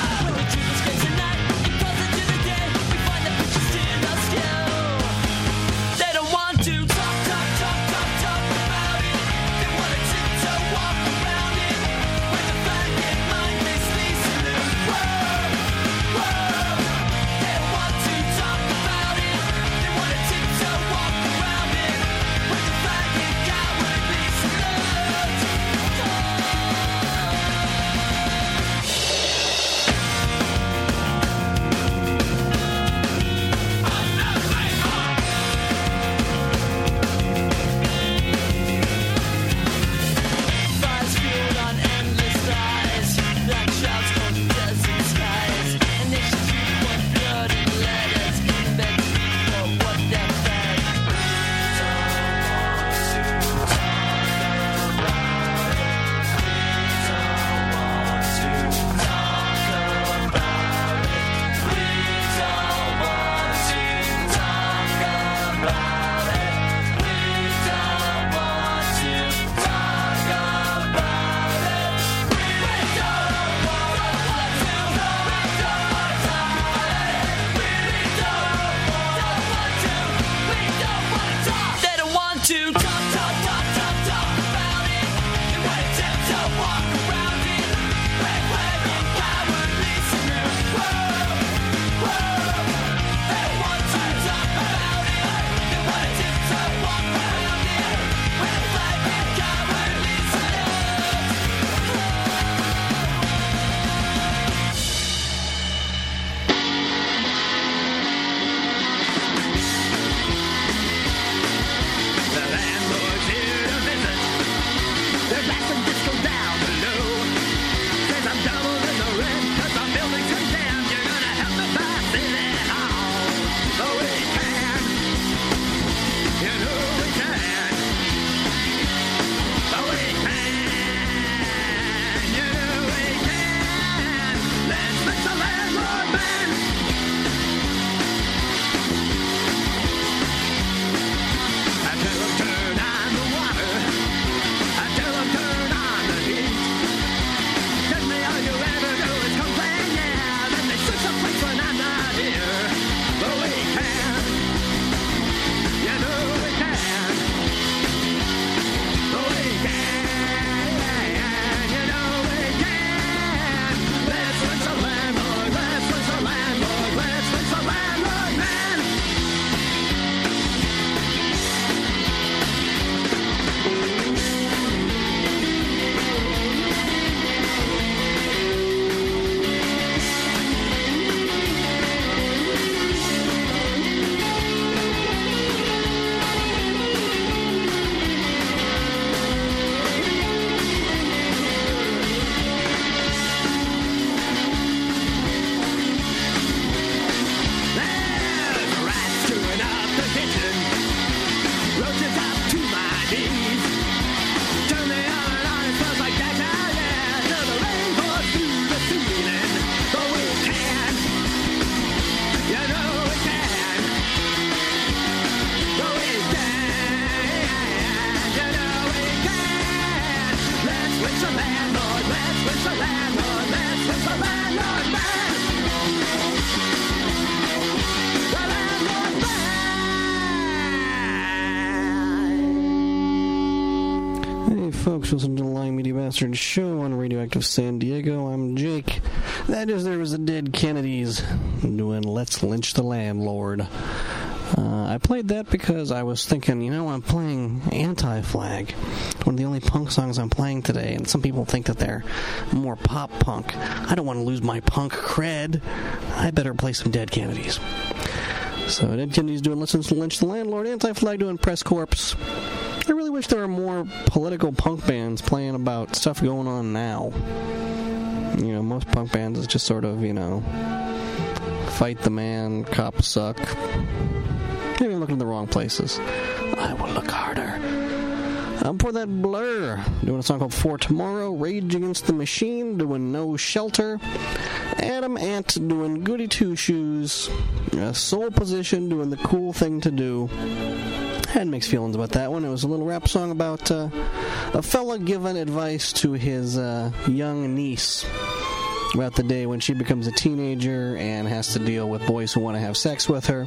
folks. Listen to the Lying Media Bastard show on Radioactive San Diego. I'm Jake. That is, there was the Dead Kennedys doing Let's Lynch the Landlord. Uh, I played that because I was thinking, you know, I'm playing Anti-Flag, one of the only punk songs I'm playing today, and some people think that they're more pop punk. I don't want to lose my punk cred. I better play some Dead Kennedys. So Dead Kennedys doing Let's Lynch the Landlord, Anti-Flag doing Press Corps. I really wish there were more political punk bands playing about stuff going on now. You know, most punk bands is just sort of, you know, fight the man, cops suck. Maybe I'm looking in the wrong places. I will look harder. Um, before that, Blur doing a song called For Tomorrow. Rage Against the Machine doing No Shelter. Adam Ant doing Goody Two Shoes. Uh, Soul Position doing The Cool Thing to Do. I had mixed feelings about that one. It was a little rap song about uh, a fella giving advice to his uh, young niece about the day when she becomes a teenager and has to deal with boys who want to have sex with her.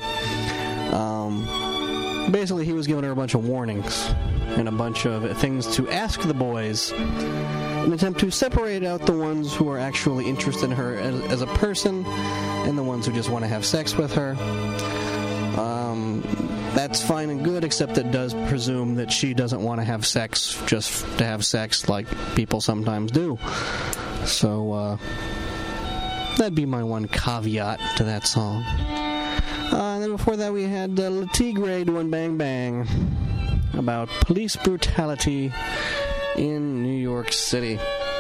Um, basically, he was giving her a bunch of warnings and a bunch of things to ask the boys in an attempt to separate out the ones who are actually interested in her as, as a person and the ones who just want to have sex with her. Um, that's fine and good, except it does presume that she doesn't want to have sex just to have sex like people sometimes do. So, uh, that'd be my one caveat to that song. Uh, and then before that, we had uh, Le Tigre doing Bang Bang about police brutality in New York City.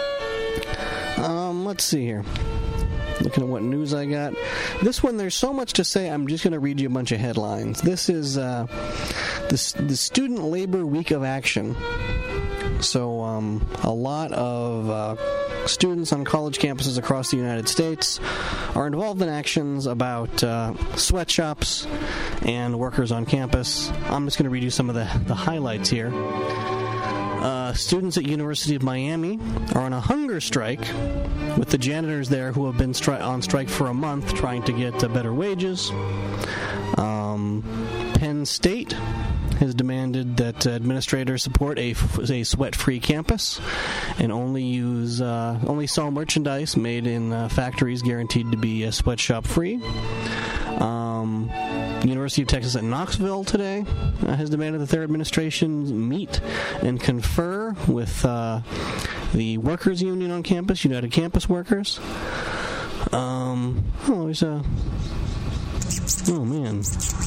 Um, let's see here. Looking at what news I got. This one, there's so much to say, I'm just going to read you a bunch of headlines. This is uh, the, the Student Labor Week of Action. So, um, a lot of uh, students on college campuses across the United States are involved in actions about uh, sweatshops and workers on campus. I'm just going to read you some of the, the highlights here. Uh, students at University of Miami are on a hunger strike with the janitors there who have been stri- on strike for a month trying to get uh, better wages. Um, Penn State has demanded that uh, administrators support a, f- a sweat-free campus and only use uh, only sell merchandise made in uh, factories guaranteed to be uh, sweatshop-free. Um, University of Texas at Knoxville today uh, has demanded that their administrations meet and confer with uh, the workers' union on campus, United Campus Workers. Um, oh, there's a... Oh, man.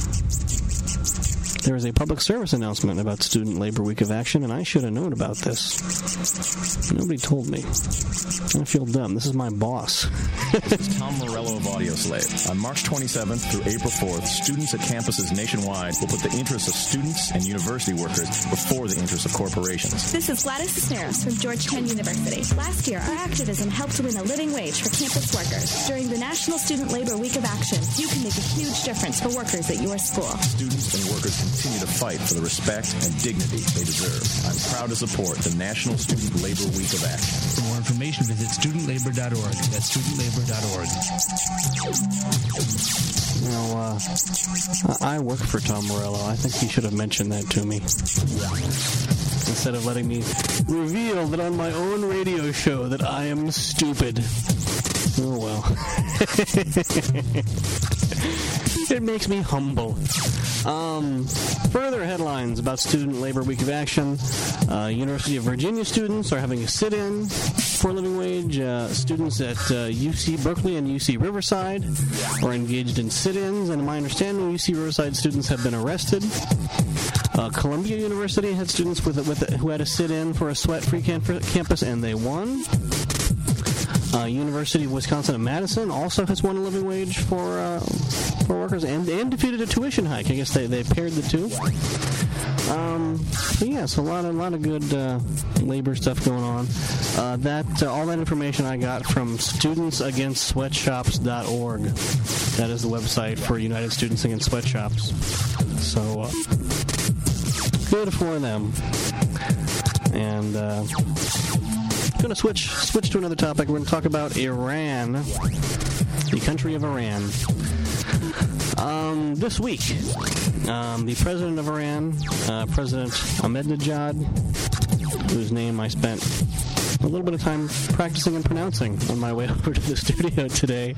There was a public service announcement about Student Labor Week of Action, and I should have known about this. Nobody told me. I feel dumb. This is my boss. This is Tom Morello of Audioslave. On March twenty-seventh through April fourth, students at campuses nationwide will put the interests of students and university workers before the interests of corporations. This is Gladys Cisneros from Georgetown University. Last year, our activism helped win a living wage for campus workers. During the National Student Labor Week of Action, you can make a huge difference for workers at your school. Students and workers continue to fight for the respect and dignity they deserve. I'm proud to support the National Student Labor Week of Action. For more information, visit student labor dot org. That's student labor dot org. You know, uh, I work for Tom Morello. I think he should have mentioned that to me. Instead of letting me reveal that on my own radio show that I am stupid. Oh, well. It makes me humble. Um, further headlines about Student Labor Week of Action. Uh, University of Virginia students are having a sit-in for a living wage. Uh, students at uh, U C Berkeley and U C Riverside are engaged in sit-ins, and in my understanding, U C Riverside students have been arrested. Uh, Columbia University had students with, with who had a sit-in for a sweat-free camp- campus, and they won. Uh, University of Wisconsin at Madison also has won a living wage for uh, for workers and, and defeated a tuition hike. I guess they, they paired the two. Um, so yes, a lot of a lot of good uh, labor stuff going on. Uh, that uh, all that information I got from students against sweatshops dot org. That is the website for United Students Against Sweatshops. So uh, good for them. And. Uh, Going to switch switch to another topic. We're going to talk about Iran, the country of Iran. Um, this week, um, the president of Iran, uh, President Ahmadinejad, whose name I spent a little bit of time practicing and pronouncing on my way over to the studio today,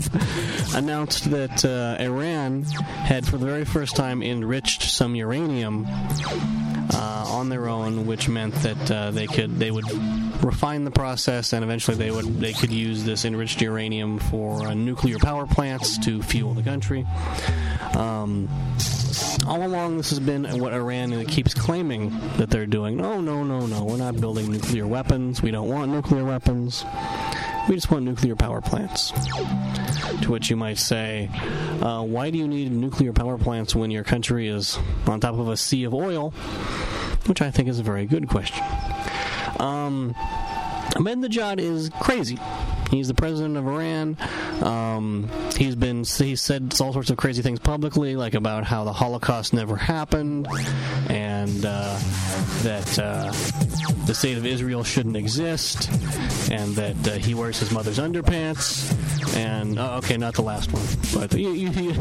announced that uh, Iran had, for the very first time, enriched some uranium uh, on their own, which meant that uh, they could they would refine the process, and eventually they would they could use this enriched uranium for uh, nuclear power plants to fuel the country. Um, all along, this has been what Iran keeps claiming that they're doing. No, no, no, no. We're not building nuclear weapons. We don't want nuclear weapons. We just want nuclear power plants. To which you might say, uh, why do you need nuclear power plants when your country is on top of a sea of oil? Which I think is a very good question. Um, Ahmadinejad is crazy. He's the president of Iran. Um, he's been he's said all sorts of crazy things publicly, like about how the Holocaust never happened, and uh, that uh, the state of Israel shouldn't exist, and that uh, he wears his mother's underpants. And oh, okay, not the last one, but you you, you,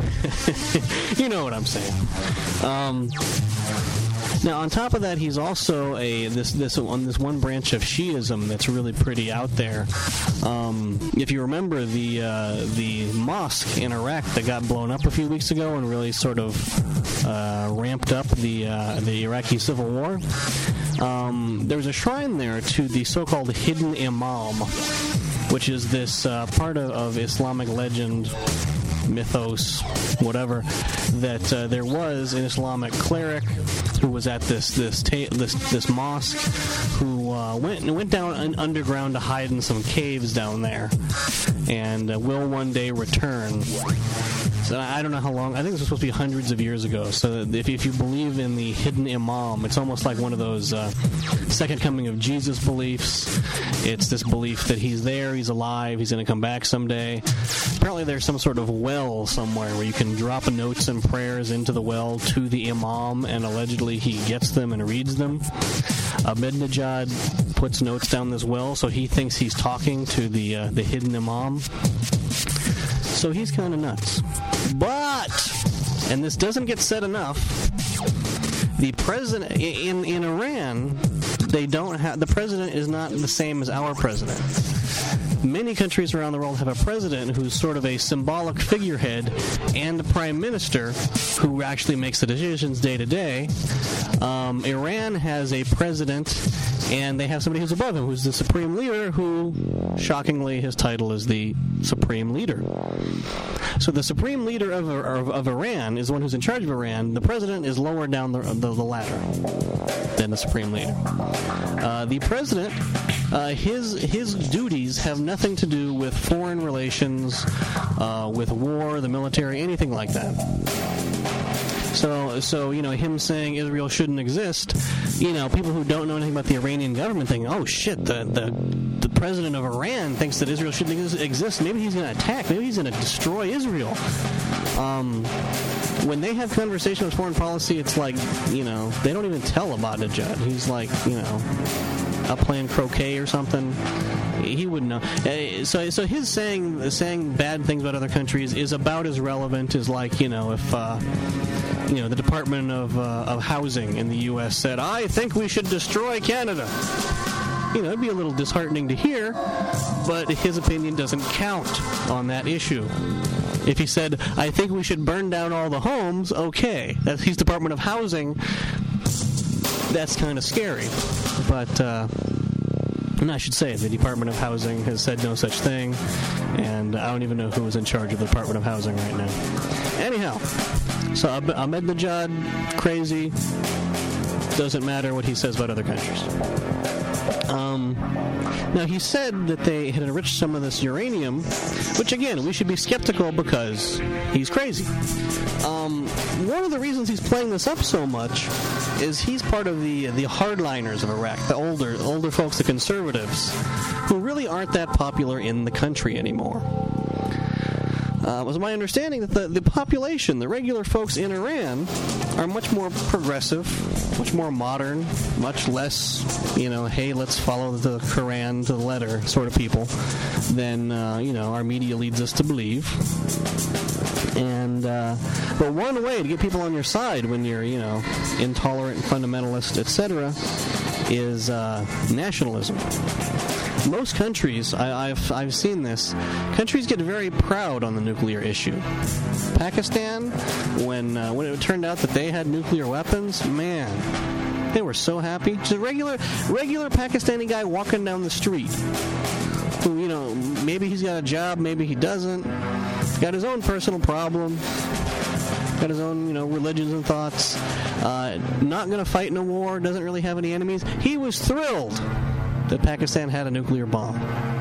you know what I'm saying. Um, Now, on top of that, he's also a this this on this one branch of Shiism that's really pretty out there. Um, if you remember the uh, the mosque in Iraq that got blown up a few weeks ago and really sort of uh, ramped up the uh, the Iraqi civil war, um, there was a shrine there to the so-called hidden imam, which is this uh, part of, of Islamic legend, mythos, whatever, that uh, there was an Islamic cleric who was at this this ta- this this mosque, who uh, went went down un- underground to hide in some caves down there, and uh, will one day return. So I don't know how long. I think this was supposed to be hundreds of years ago. So if if you believe in the hidden imam, it's almost like one of those uh, second coming of Jesus beliefs. It's this belief that he's there, he's alive, he's going to come back someday. Apparently there's some sort of well somewhere where you can drop notes and prayers into the well to the imam, and allegedly he gets them and reads them. Ahmadinejad puts notes down this well, so he thinks he's talking to the uh, the hidden imam. So he's kind of nuts. But, and this doesn't get said enough, the president in in Iran, they don't have the president is not the same as our president. Many countries around the world have a president who's sort of a symbolic figurehead and a prime minister who actually makes the decisions day to day. Um, Iran has a president, and they have somebody who's above him, who's the supreme leader, who, shockingly, his title is the supreme leader. So the supreme leader of, of, of Iran is the one who's in charge of Iran. The president is lower down the, the, the ladder than the supreme leader. Uh, the president, uh, his his duties have nothing to do with foreign relations, uh, with war, the military, anything like that. So, so you know, him saying Israel shouldn't exist, you know, people who don't know anything about the Iranian government think, oh shit, the the, the president of Iran thinks that Israel shouldn't exist. Maybe he's going to attack. Maybe he's going to destroy Israel. Um, when they have conversations with foreign policy, it's like, you know, they don't even tell Ahmadinejad. He's like, you know, up playing croquet or something. He wouldn't know. So, so his saying saying bad things about other countries is about as relevant as, like, you know, if uh, you know the Department of uh, of Housing in the U S said, "I think we should destroy Canada." You know, it'd be a little disheartening to hear, but his opinion doesn't count on that issue. If he said, "I think we should burn down all the homes," okay, that's he's Department of Housing. That's kind of scary, but. Uh, And I should say, the Department of Housing has said no such thing, and I don't even know who is in charge of the Department of Housing right now. Anyhow, so Ahmadinejad, crazy, doesn't matter what he says about other countries. Um, now, he said that they had enriched some of this uranium, which, again, we should be skeptical because he's crazy. Um, one of the reasons he's playing this up so much is he's part of the the hardliners of Iraq, the older older folks, the conservatives, who really aren't that popular in the country anymore. Uh, it was my understanding that the, the population, the regular folks in Iran, are much more progressive, much more modern, much less, you know, hey, let's follow the Quran to the letter sort of people than, uh, you know, our media leads us to believe. And, uh, but one way to get people on your side when you're, you know, intolerant, fundamentalist, et cetera, is uh, nationalism. Most countries, I, I've I've seen this, countries get very proud on the nuclear issue. Pakistan, when uh, when it turned out that they had nuclear weapons, man, they were so happy. Just a regular regular Pakistani guy walking down the street, who, you know, maybe he's got a job, maybe he doesn't, got his own personal problem, got his own, you know, religions and thoughts, uh, not going to fight in a war, doesn't really have any enemies. He was thrilled that Pakistan had a nuclear bomb.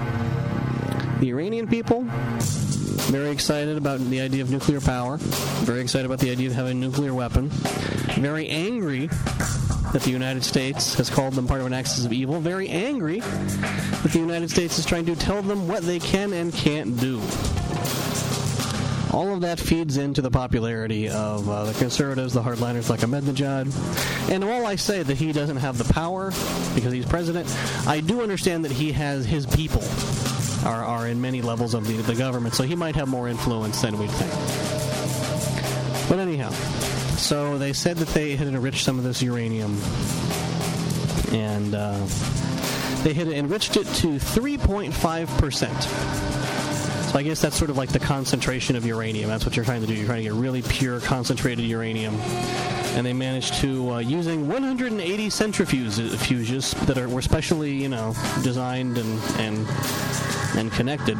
The Iranian people, very excited about the idea of nuclear power, very excited about the idea of having a nuclear weapon, very angry that the United States has called them part of an axis of evil, very angry that the United States is trying to tell them what they can and can't do. All of that feeds into the popularity of uh, the conservatives, the hardliners like Ahmadinejad. And while I say that he doesn't have the power because he's president, I do understand that he has his people are, are in many levels of the, the government, so he might have more influence than we think. But anyhow, so they said that they had enriched some of this uranium, and uh, they had enriched it to three point five percent. So I guess that's sort of like the concentration of uranium. That's what you're trying to do. You're trying to get really pure, concentrated uranium. And they managed to, uh, using one hundred eighty centrifuges that are, were specially, you know, designed and and, and connected,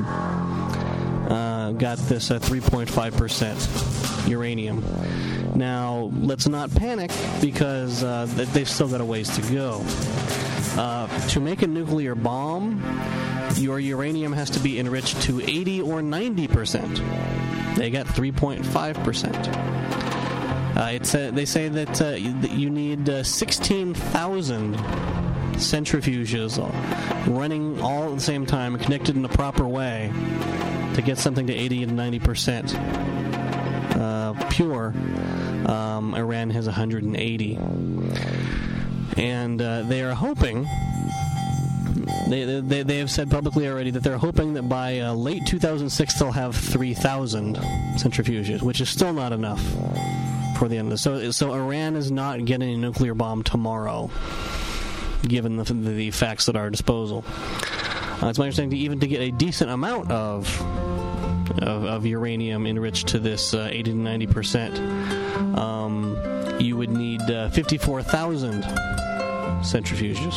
uh, got this uh, three point five percent uranium. Now, let's not panic, because uh, they've still got a ways to go. Uh, to make a nuclear bomb, your uranium has to be enriched to eighty or ninety percent. They got three point five percent. Uh, it's uh, they say that uh, you need uh, sixteen thousand centrifuges running all at the same time, connected in the proper way, to get something to eighty to ninety percent uh, pure. Um, Iran has one hundred eighty. And uh, they are hoping, they, they they have said publicly already that they're hoping that by uh, late two thousand six they'll have three thousand centrifuges, which is still not enough for the end of this. So, so Iran is not getting a nuclear bomb tomorrow, given the, the facts at our disposal. Uh, it's my understanding that even to get a decent amount of of, of uranium enriched to this uh, eighty to ninety percent, um, you would need uh, fifty-four thousand centrifuges.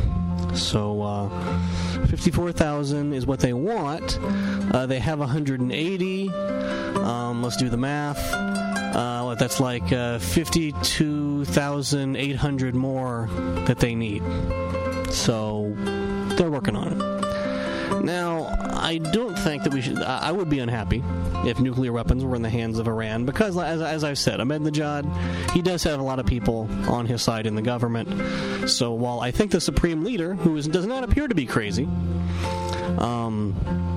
So uh, fifty-four thousand is what they want. Uh, they have one hundred eighty. Um, let's do the math. Uh, that's like uh, fifty-two thousand eight hundred more that they need. So they're working on it. Now, I don't think that we should... I would be unhappy if nuclear weapons were in the hands of Iran, because, as, as I've said, Ahmadinejad, he does have a lot of people on his side in the government. So while I think the supreme leader, who is, does not appear to be crazy, um,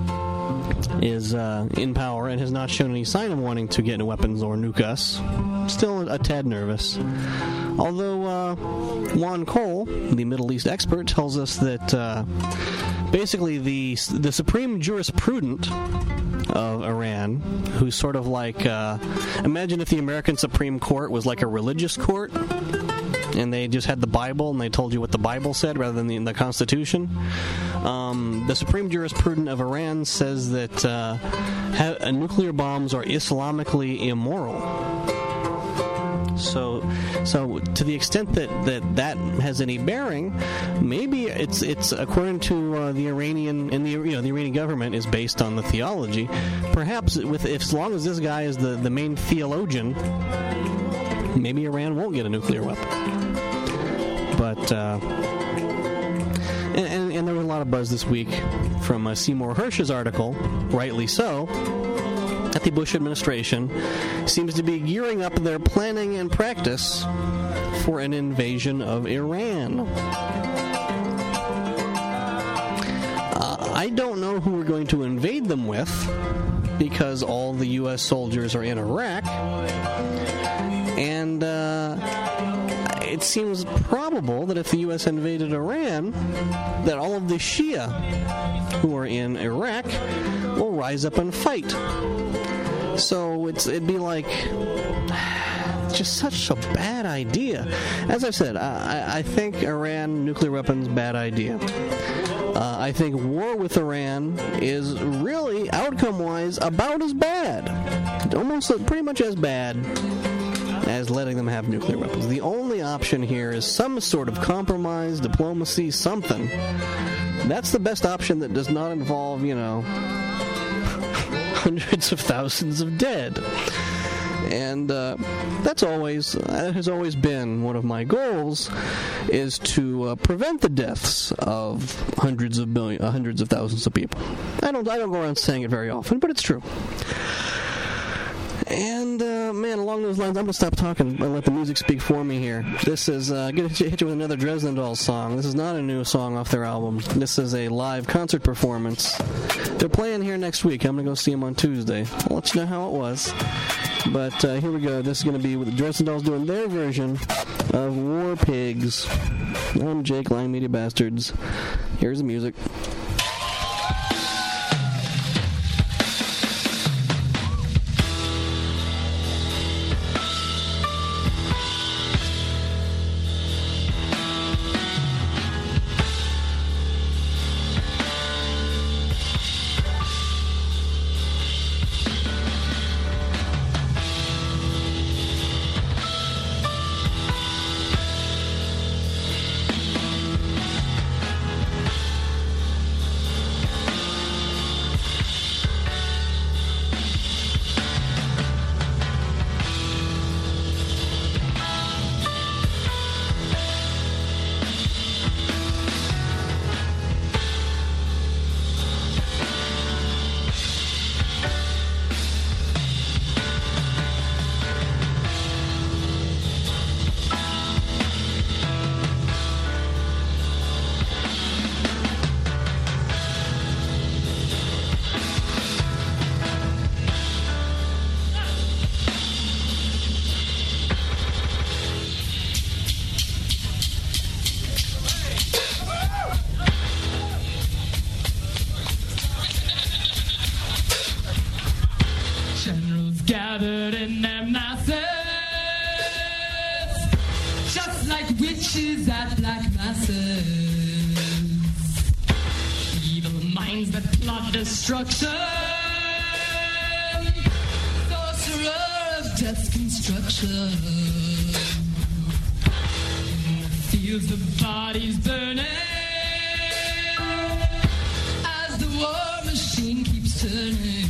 is uh, in power and has not shown any sign of wanting to get into weapons or nuke us, still a tad nervous. Although uh, Juan Cole, the Middle East expert, tells us that... Uh, Basically, the the supreme jurisprudent of Iran, who's sort of like, uh, imagine if the American Supreme Court was like a religious court, and they just had the Bible, and they told you what the Bible said rather than the, the Constitution. Um, the supreme jurisprudent of Iran says that uh, ha- uh, nuclear bombs are Islamically immoral. So, so to the extent that, that that has any bearing, maybe it's it's according to uh, the Iranian and the you know the Iranian government is based on the theology. Perhaps with if, as long as this guy is the, the main theologian, maybe Iran won't get a nuclear weapon. But uh, and, and and there was a lot of buzz this week from uh, Seymour Hersh's article, rightly so, that the Bush administration seems to be gearing up their planning and practice for an invasion of Iran. Uh, I don't know who we're going to invade them with, because all the U S soldiers are in Iraq, and uh, it seems probable that if the U S invaded Iran, that all of the Shia who are in Iraq will rise up and fight. So it's it'd be like just such a bad idea. As I said, I, I think Iran, nuclear weapons, bad idea. Uh, I think war with Iran is really, outcome-wise, about as bad. Almost pretty much as bad as letting them have nuclear weapons. The only option here is some sort of compromise, diplomacy, something. That's the best option that does not involve, you know, hundreds of thousands of dead. And uh, that's always, that has always been one of my goals, is to uh, prevent the deaths of hundreds of million, uh, hundreds of thousands of people. I don't, I don't go around saying it very often, but it's true. And, uh, man, along those lines, I'm going to stop talking and let the music speak for me here. This is, uh, going to hit you with another Dresden Dolls song. This is not a new song off their album. This is a live concert performance. They're playing here next week. I'm going to go see them on Tuesday. I'll let you know how it was. But uh, here we go. This is going to be with the Dresden Dolls doing their version of War Pigs. I'm Jake, Lying Media Bastards. Here's the music. gathered in their masses, just like witches at black masses. Evil minds that plot destruction, sorcerer of death's construction. In the fields of bodies burning, as the war machine keeps turning.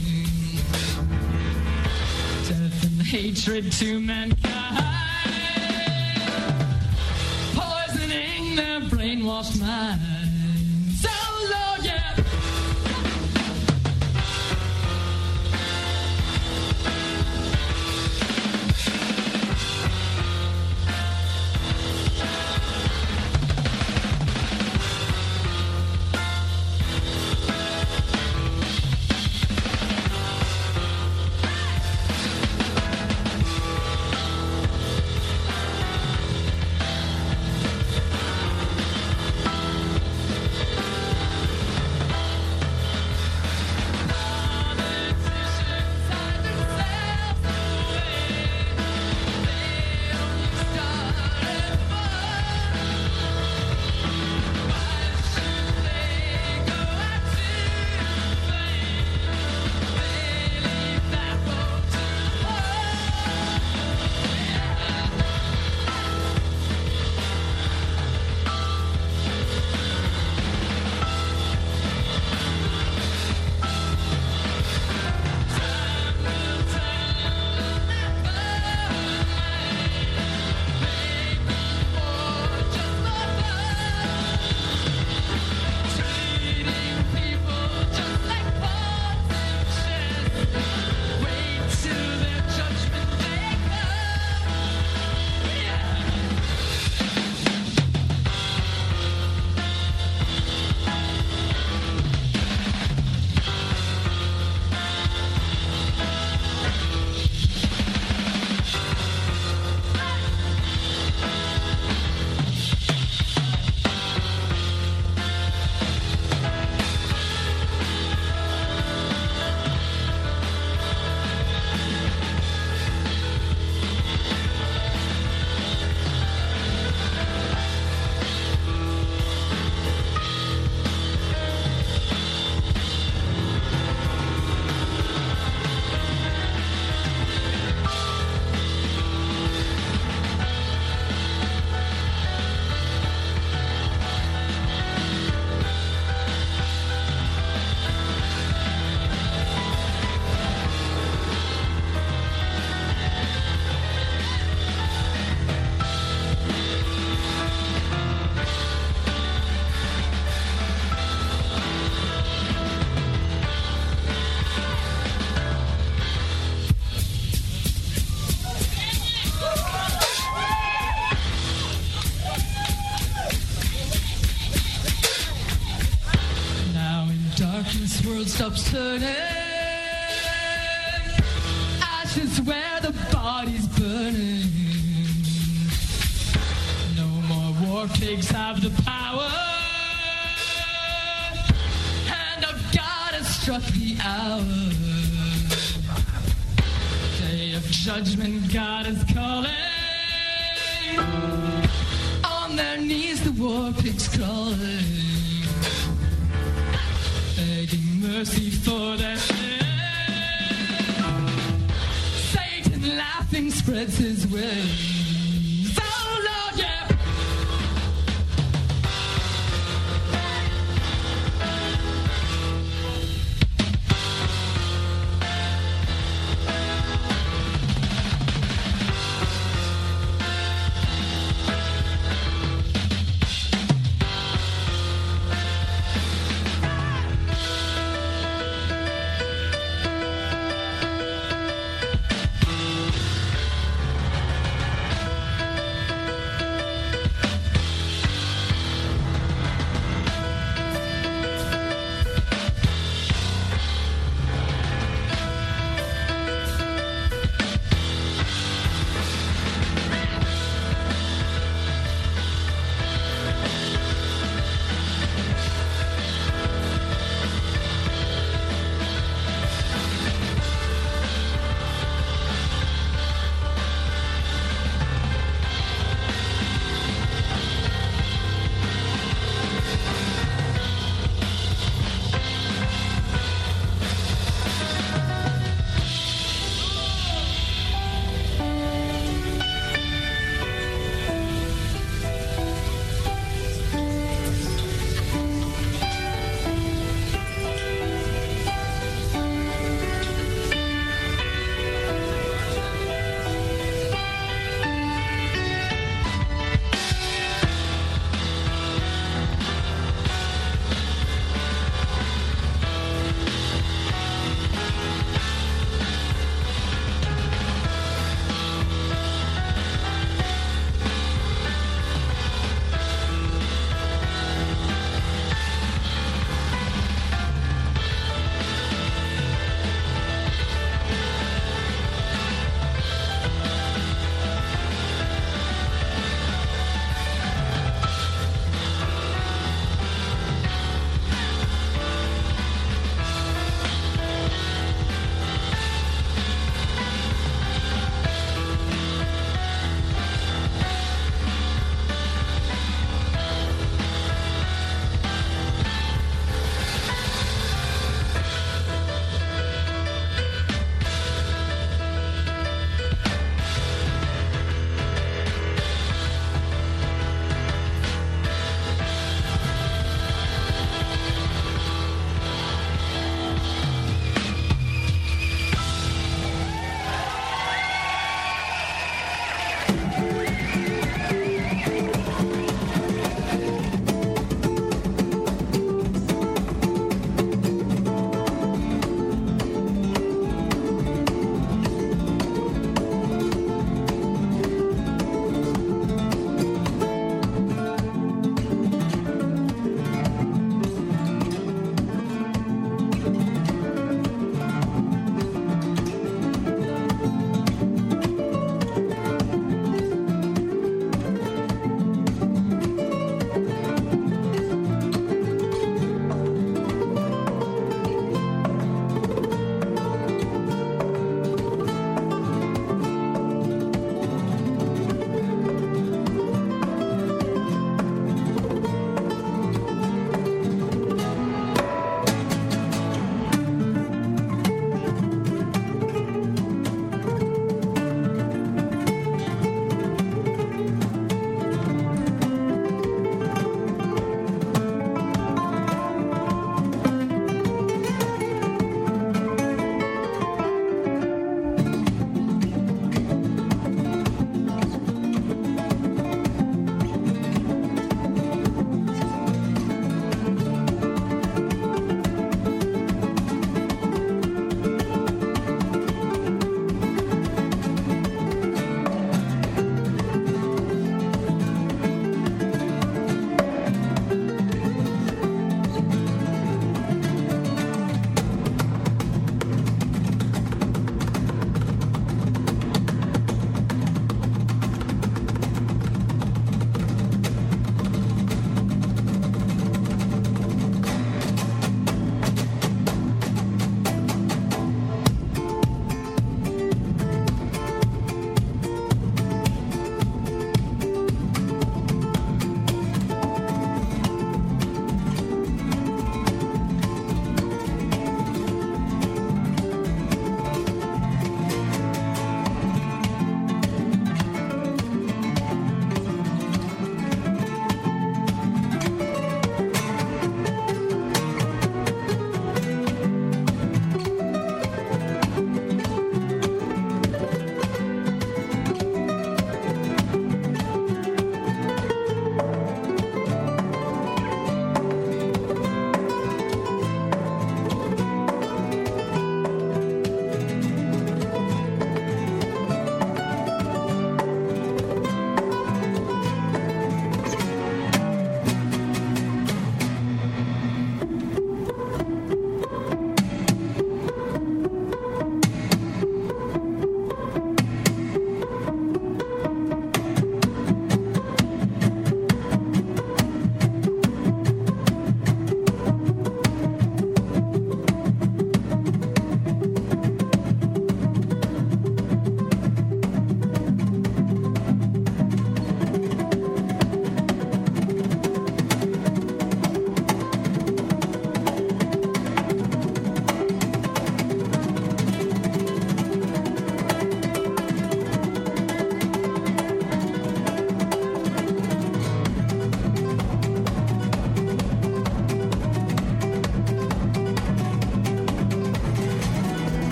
Death and hatred to mankind, poisoning their brainwashed minds. So Lord, yeah. stops turning. Ashes where the body's burning. No more war pigs have the power. Hand of God has struck the hour. Day of judgment, God is calling. On their knees, the war pigs crawling, begging mercy for their sin. Satan laughing spreads his wings. Oh Lord, yeah.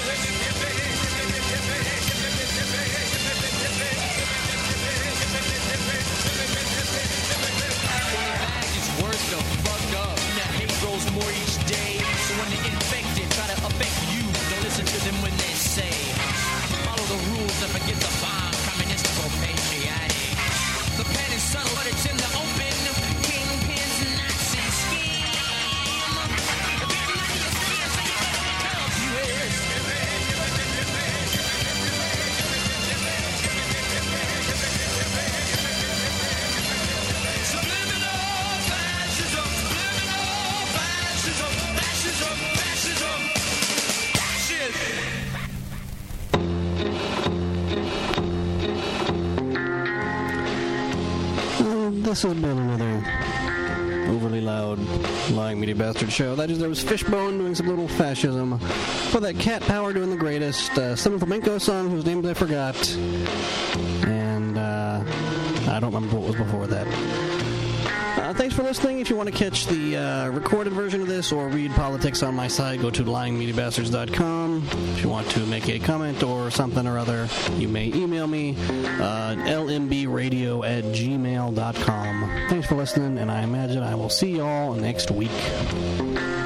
This has been another overly loud, lying media bastard show. That is, there was Fishbone doing some little fascism. For that Cat Power doing the greatest. Uh, someone from Inko Song, whose names I forgot. And uh, I don't remember what was before that. Uh, thanks for listening. If you want to catch the uh, recorded version of this or read politics on my site, go to lying media bastards dot com. If you want to make a comment or something or other, you may email me, uh, l m b radio at gmail dot com. Thanks for listening, and I imagine I will see y'all next week.